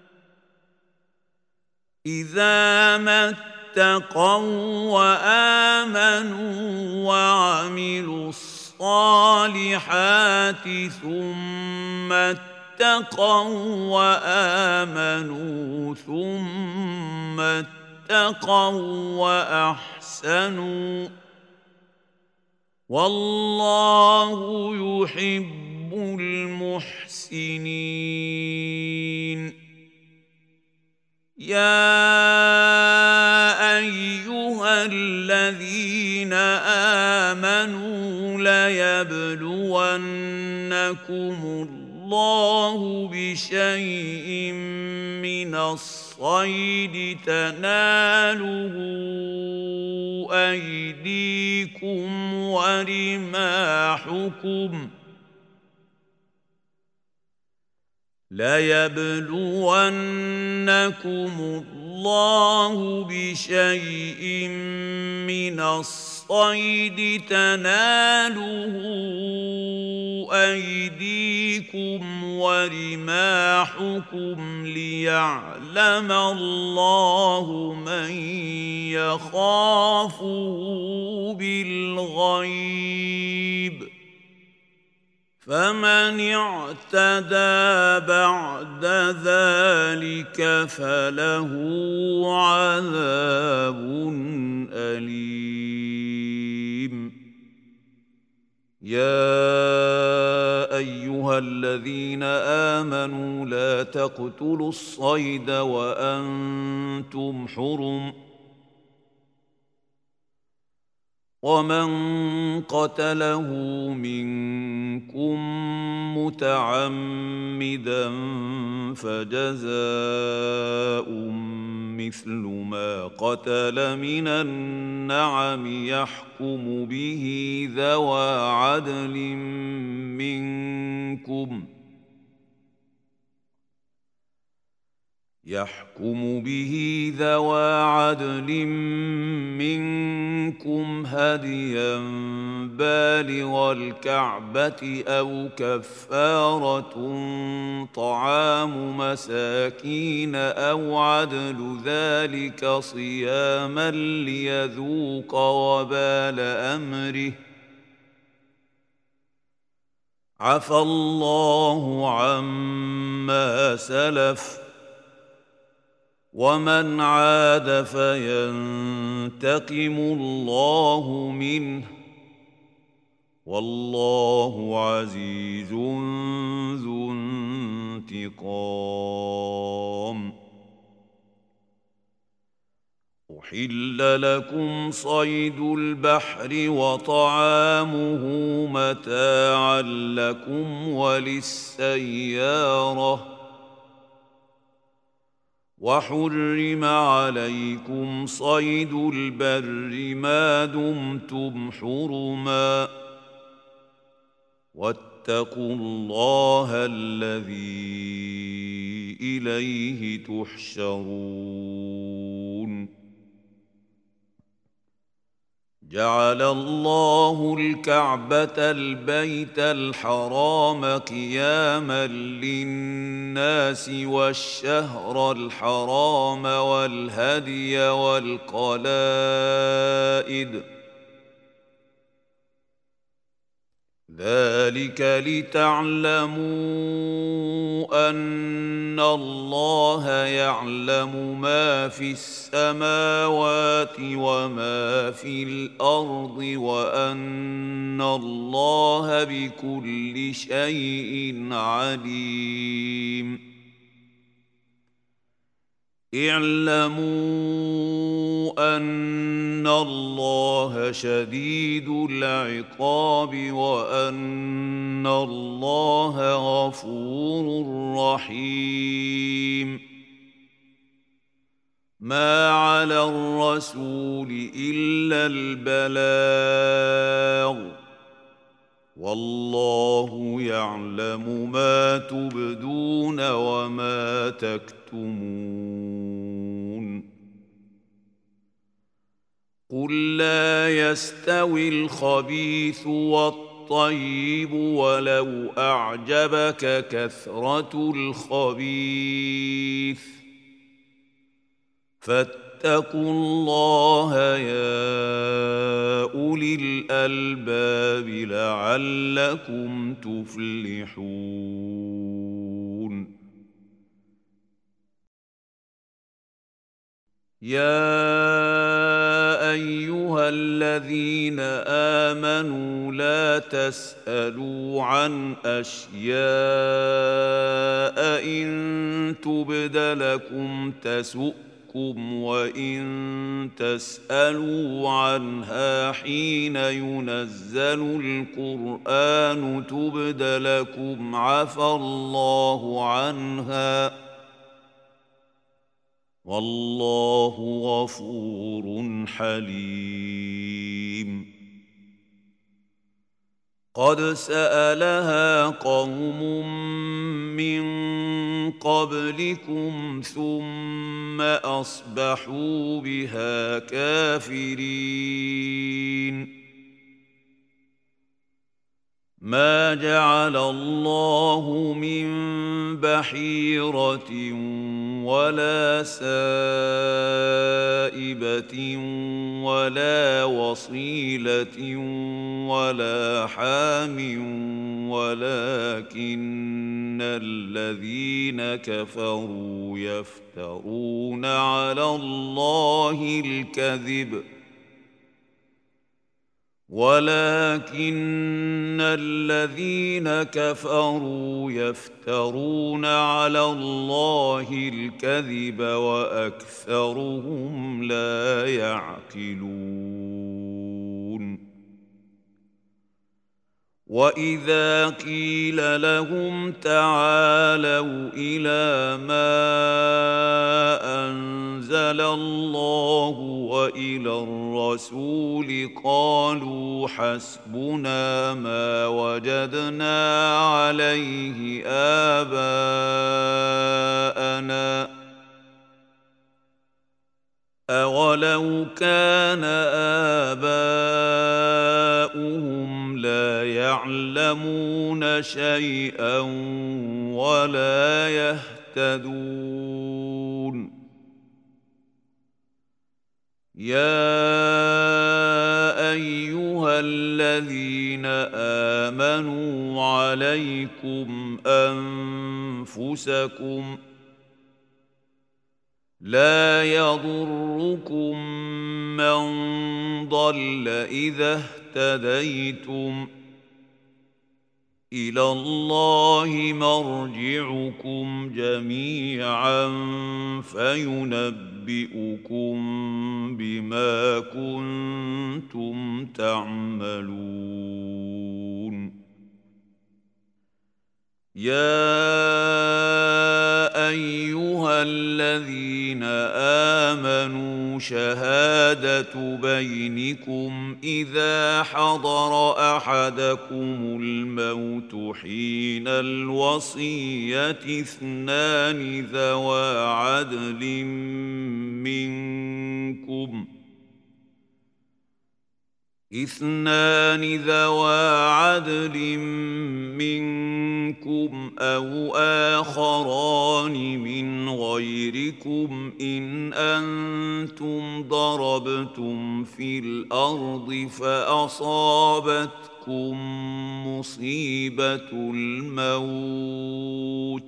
إذا ما اتقوا وآمنوا وعملوا الصالحات ثم اتقوا وآمنوا ثم اتقوا وأحسنوا والله يحب المحسنين يا أيها الذين آمنوا ليبلونكم الله بشيء من الصيد تناله أيديكم ورماحكم ليبلونكم الله بشيء من الصيد تناله أيديكم ورماحكم ليعلم الله من يخافه بالغيب، فمن اعتدى بعد ذلك فله عذاب أليم. يا أيها الذين آمنوا لا تقتلوا الصيد وأنتم حرم، ومن قتله منكم متعمدا فجزاء مثل ما قتل من النعم يحكم به ذوى عدل منكم يحكم به ذوى عدل منكم هديا بالغ الكعبة أو كفارة طعام مساكين أو عدل ذلك صياما ليذوق وبال أمره، عفى الله عما سلف، ومن عاد فينتقم الله منه، والله عزيز ذو انتقام. أحل لكم صيد البحر وطعامه متاعا لكم وللسيارة، وحرم عليكم صيد البر ما دمتم حرما، واتقوا الله الذي إليه تحشرون. جعل الله الكعبة البيت الحرام قياما للناس والشهر الحرام والهدي والقلائد، ذلك لتعلموا أن الله يعلم ما في السماوات وما في الأرض، وأن الله بكل شيء عليم. اعلموا أن الله شديد العقاب، وأن الله غفور رحيم. ما على الرسول إلا البلاغ، والله يعلم ما تبدون وما تكتمون. قل لا يستوي الخبيث والطيب ولو أعجبك كثرة الخبيث، فاتقوا الله يا أولي الألباب لعلكم تفلحون. يا أيها الذين آمنوا لا تسألوا عن أشياء إن تبد لكم تسؤكم، وإن تسألوا عنها حين ينزل القرآن تبد لكم عفى الله عنها، والله غفور حليم. قد سألها قوم من قبلكم ثم أصبحوا بها كافرين ما جعل الله من بحيرة ولا سائبة ولا وصيلة ولا حام ولكن الذين كفروا يفترون على الله الكذب ولكن الذين كفروا يفترون على الله الكذب وأكثرهم لا يعقلون وإذا قيل لهم تعالوا إلى ما أنزل الله وإلى الرسول قالوا حسبنا ما وجدنا عليه آباءنا أولو كان آباؤهم لا يعلمون شيئا ولا يهتدون يا أيها الذين آمنوا عليكم أنفسكم لا يضركم من ضل إذا اهتديتم إلى الله مرجعكم جميعا فينبئكم بما كنتم تعملون يا أيها الذين آمنوا شهادة بينكم إذا حضر أحدكم الموت حين الوصية اثنان ذوى عدل منكم اثنان ذوى عدل منكم أو آخران من غيركم إن أنتم ضربتم في الأرض فأصابتكم مصيبة الموت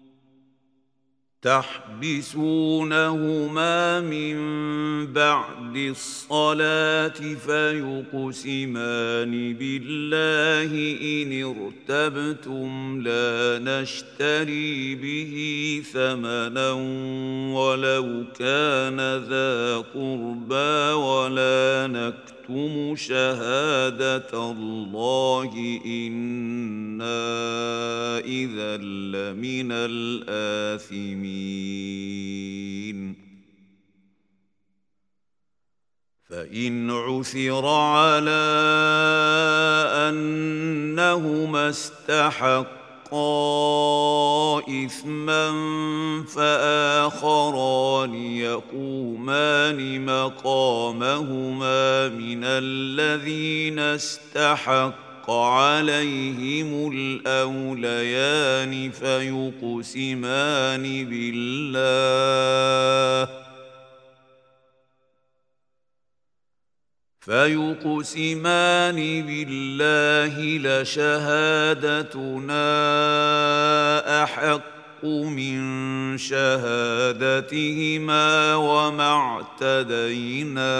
تحبسونهما من بعد الصلاة فيقسمان بالله إن ارتبتم لا نشتري به ثمنا ولو كان ذا قربى ولا نكتم شهادة الله إنا إذا لمن الآثمين فإن عثر على أنهما استحقا إثما فآخران يقومان مقامهما من الذين استحق عليهم الأوليان فيقسمان بالله فيقسمان بالله لشهادتنا أحق من شهادتهما وما اعتدينا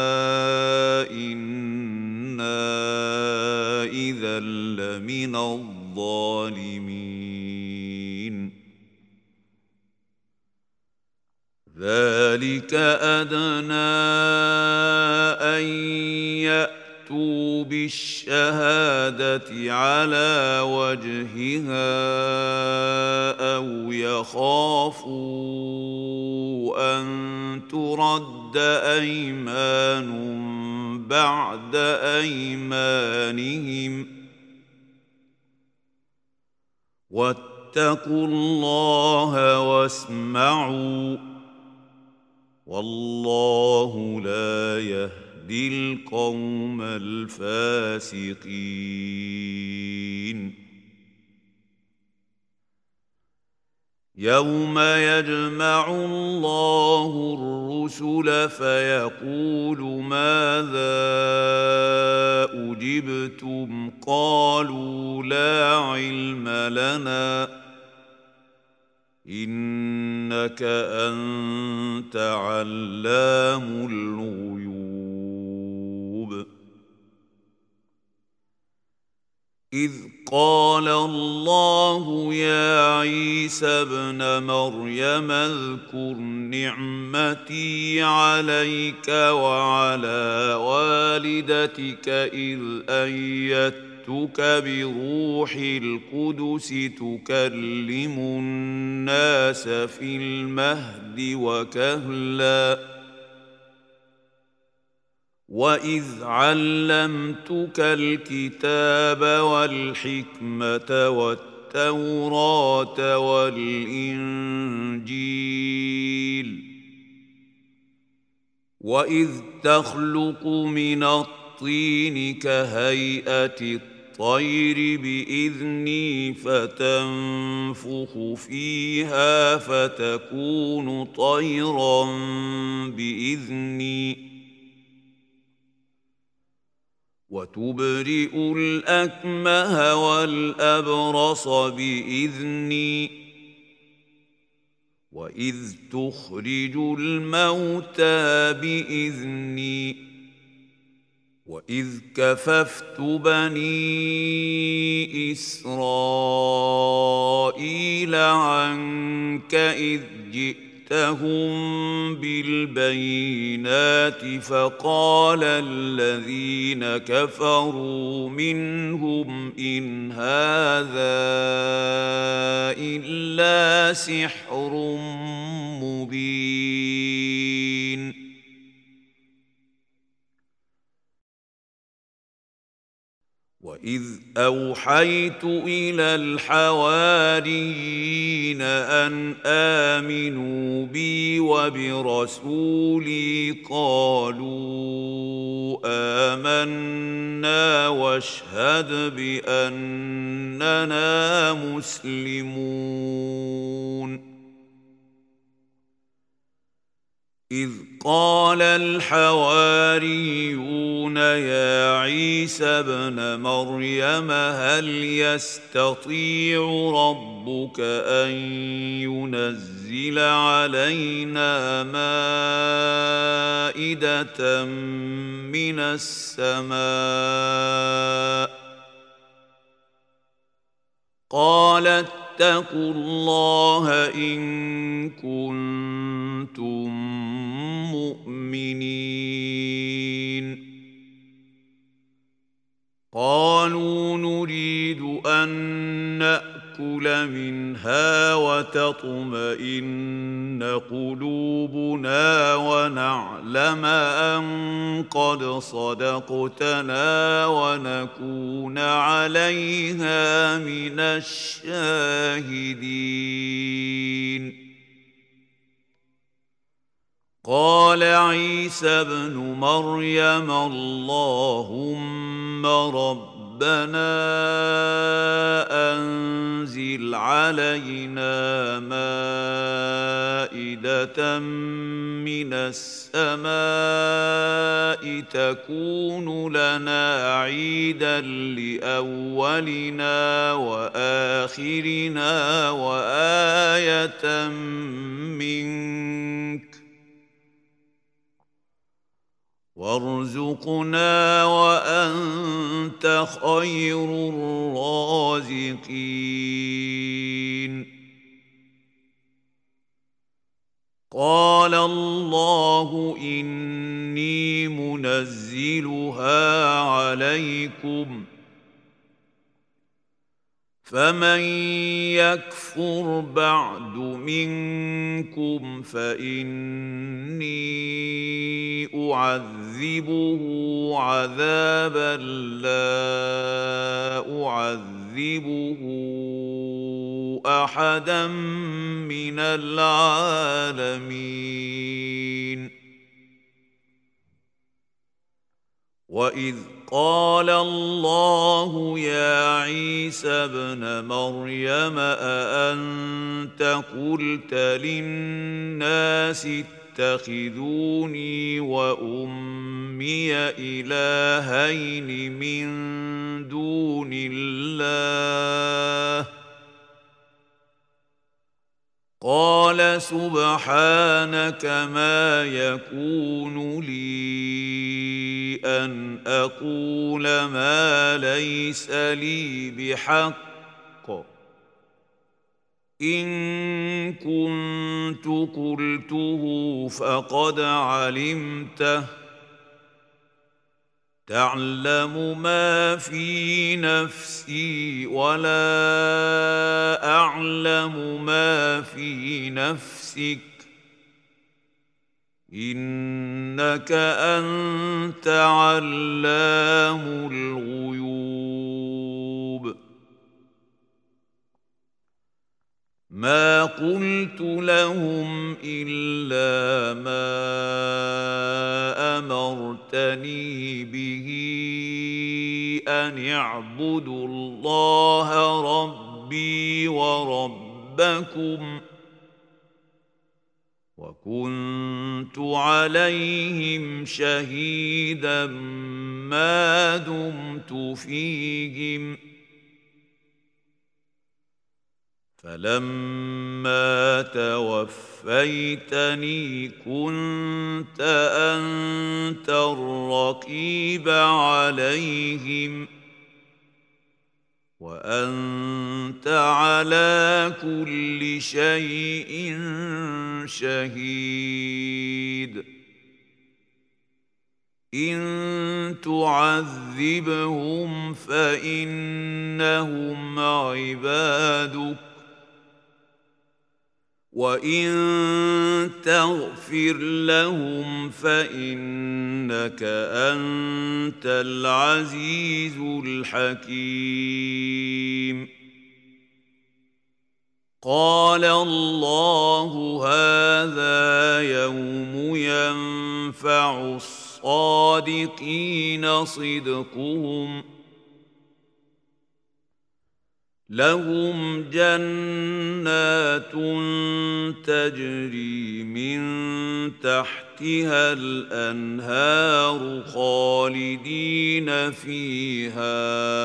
إنا إذا لمن الظالمين ذلك أدنى أن يأتوا بالشهادة على وجهها أو يخافوا أن ترد أيمان بعد أيمانهم واتقوا الله واسمعوا والله لا يهدي القوم الفاسقين يوم يجمع الله الرسل فيقول ماذا أجبتم قالوا لا علم لنا إنك أنت علام الغيوب إذ قال الله يا عيسى ابن مريم اذكر نعمتي عليك وعلى والدتك إذ أيدتك بروح القدس تكلم الناس في المهد وكهلاً وإذ علمتك الكتاب والحكمة والتوراة والإنجيل وإذ تخلق من الطين كهيئة الطير بإذني فتنفخ فيها فتكون طيرا بإذني وتبرئ الأكمه والأبرص بإذني وإذ تخرج الموتى بإذني وإذ كففت بني إسرائيل عنك إذ جئت جئتهم بالبينات فقال الذين كفروا منهم إن هذا إلا سحر مبين وإذ أوحيت إلى الحواريين أن آمنوا بي وبرسولي قالوا آمنا واشهد بأننا مسلمون إذ قال الحواريون يا عيسى ابن مريم هل يستطيع ربك أن ينزل علينا مائدة من السماء قال اتقوا الله إن كنتم مؤمنين قالوا نريد أن نأكل منها وتطمئن قلوبنا ونعلم أن قد صدقتنا ونكون عليها من الشاهدين قال عيسى ابن مريم اللهم ربنا أنزل علينا مائدة من السماء تكون لنا عيدا لأولنا وآخرنا وآية منك وارزقنا وأنت خير الرازقين قال الله إني منزلها عليكم فمن يكفر بعد منكم فإني أعذبه عذابا لا أعذبه أحدا من العالمين. وإذ قال الله يا عيسى ابن مريم أأنت قلت للناس اتخذوني وأمي إلهين من دون الله قال سبحانك ما يكون لي أن أقول ما ليس لي بحق إن كنت قلته فقد علمته تعلم ما في نفسي ولا أعلم ما في نفسك إنك أنت علام الغيوب. ما قلت لهم إلا ما أمرتني به أن اعبدوا الله ربي وربكم وكنت عليهم شهيدا ما دمت فيهم فلما توفيتني كنت أنت الرقيب عليهم وأنت على كل شيء شهيد. إن تعذبهم فإنهم عبادك وإن تغفر لهم فإنك أنت العزيز الحكيم. قال الله هذا يوم ينفع الصادقين صدقهم لهم جنات تجري من تحتها الأنهار خالدين فيها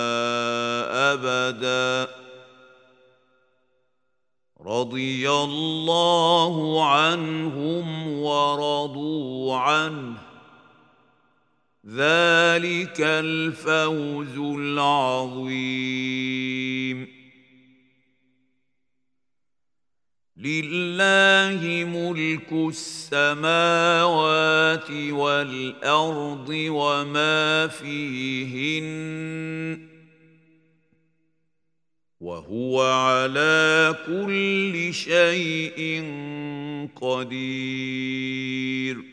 أبدا رضي الله عنهم ورضوا عنه ذلك الفوز العظيم. لله ملك السماوات والأرض وما فيهن وهو على كل شيء قدير.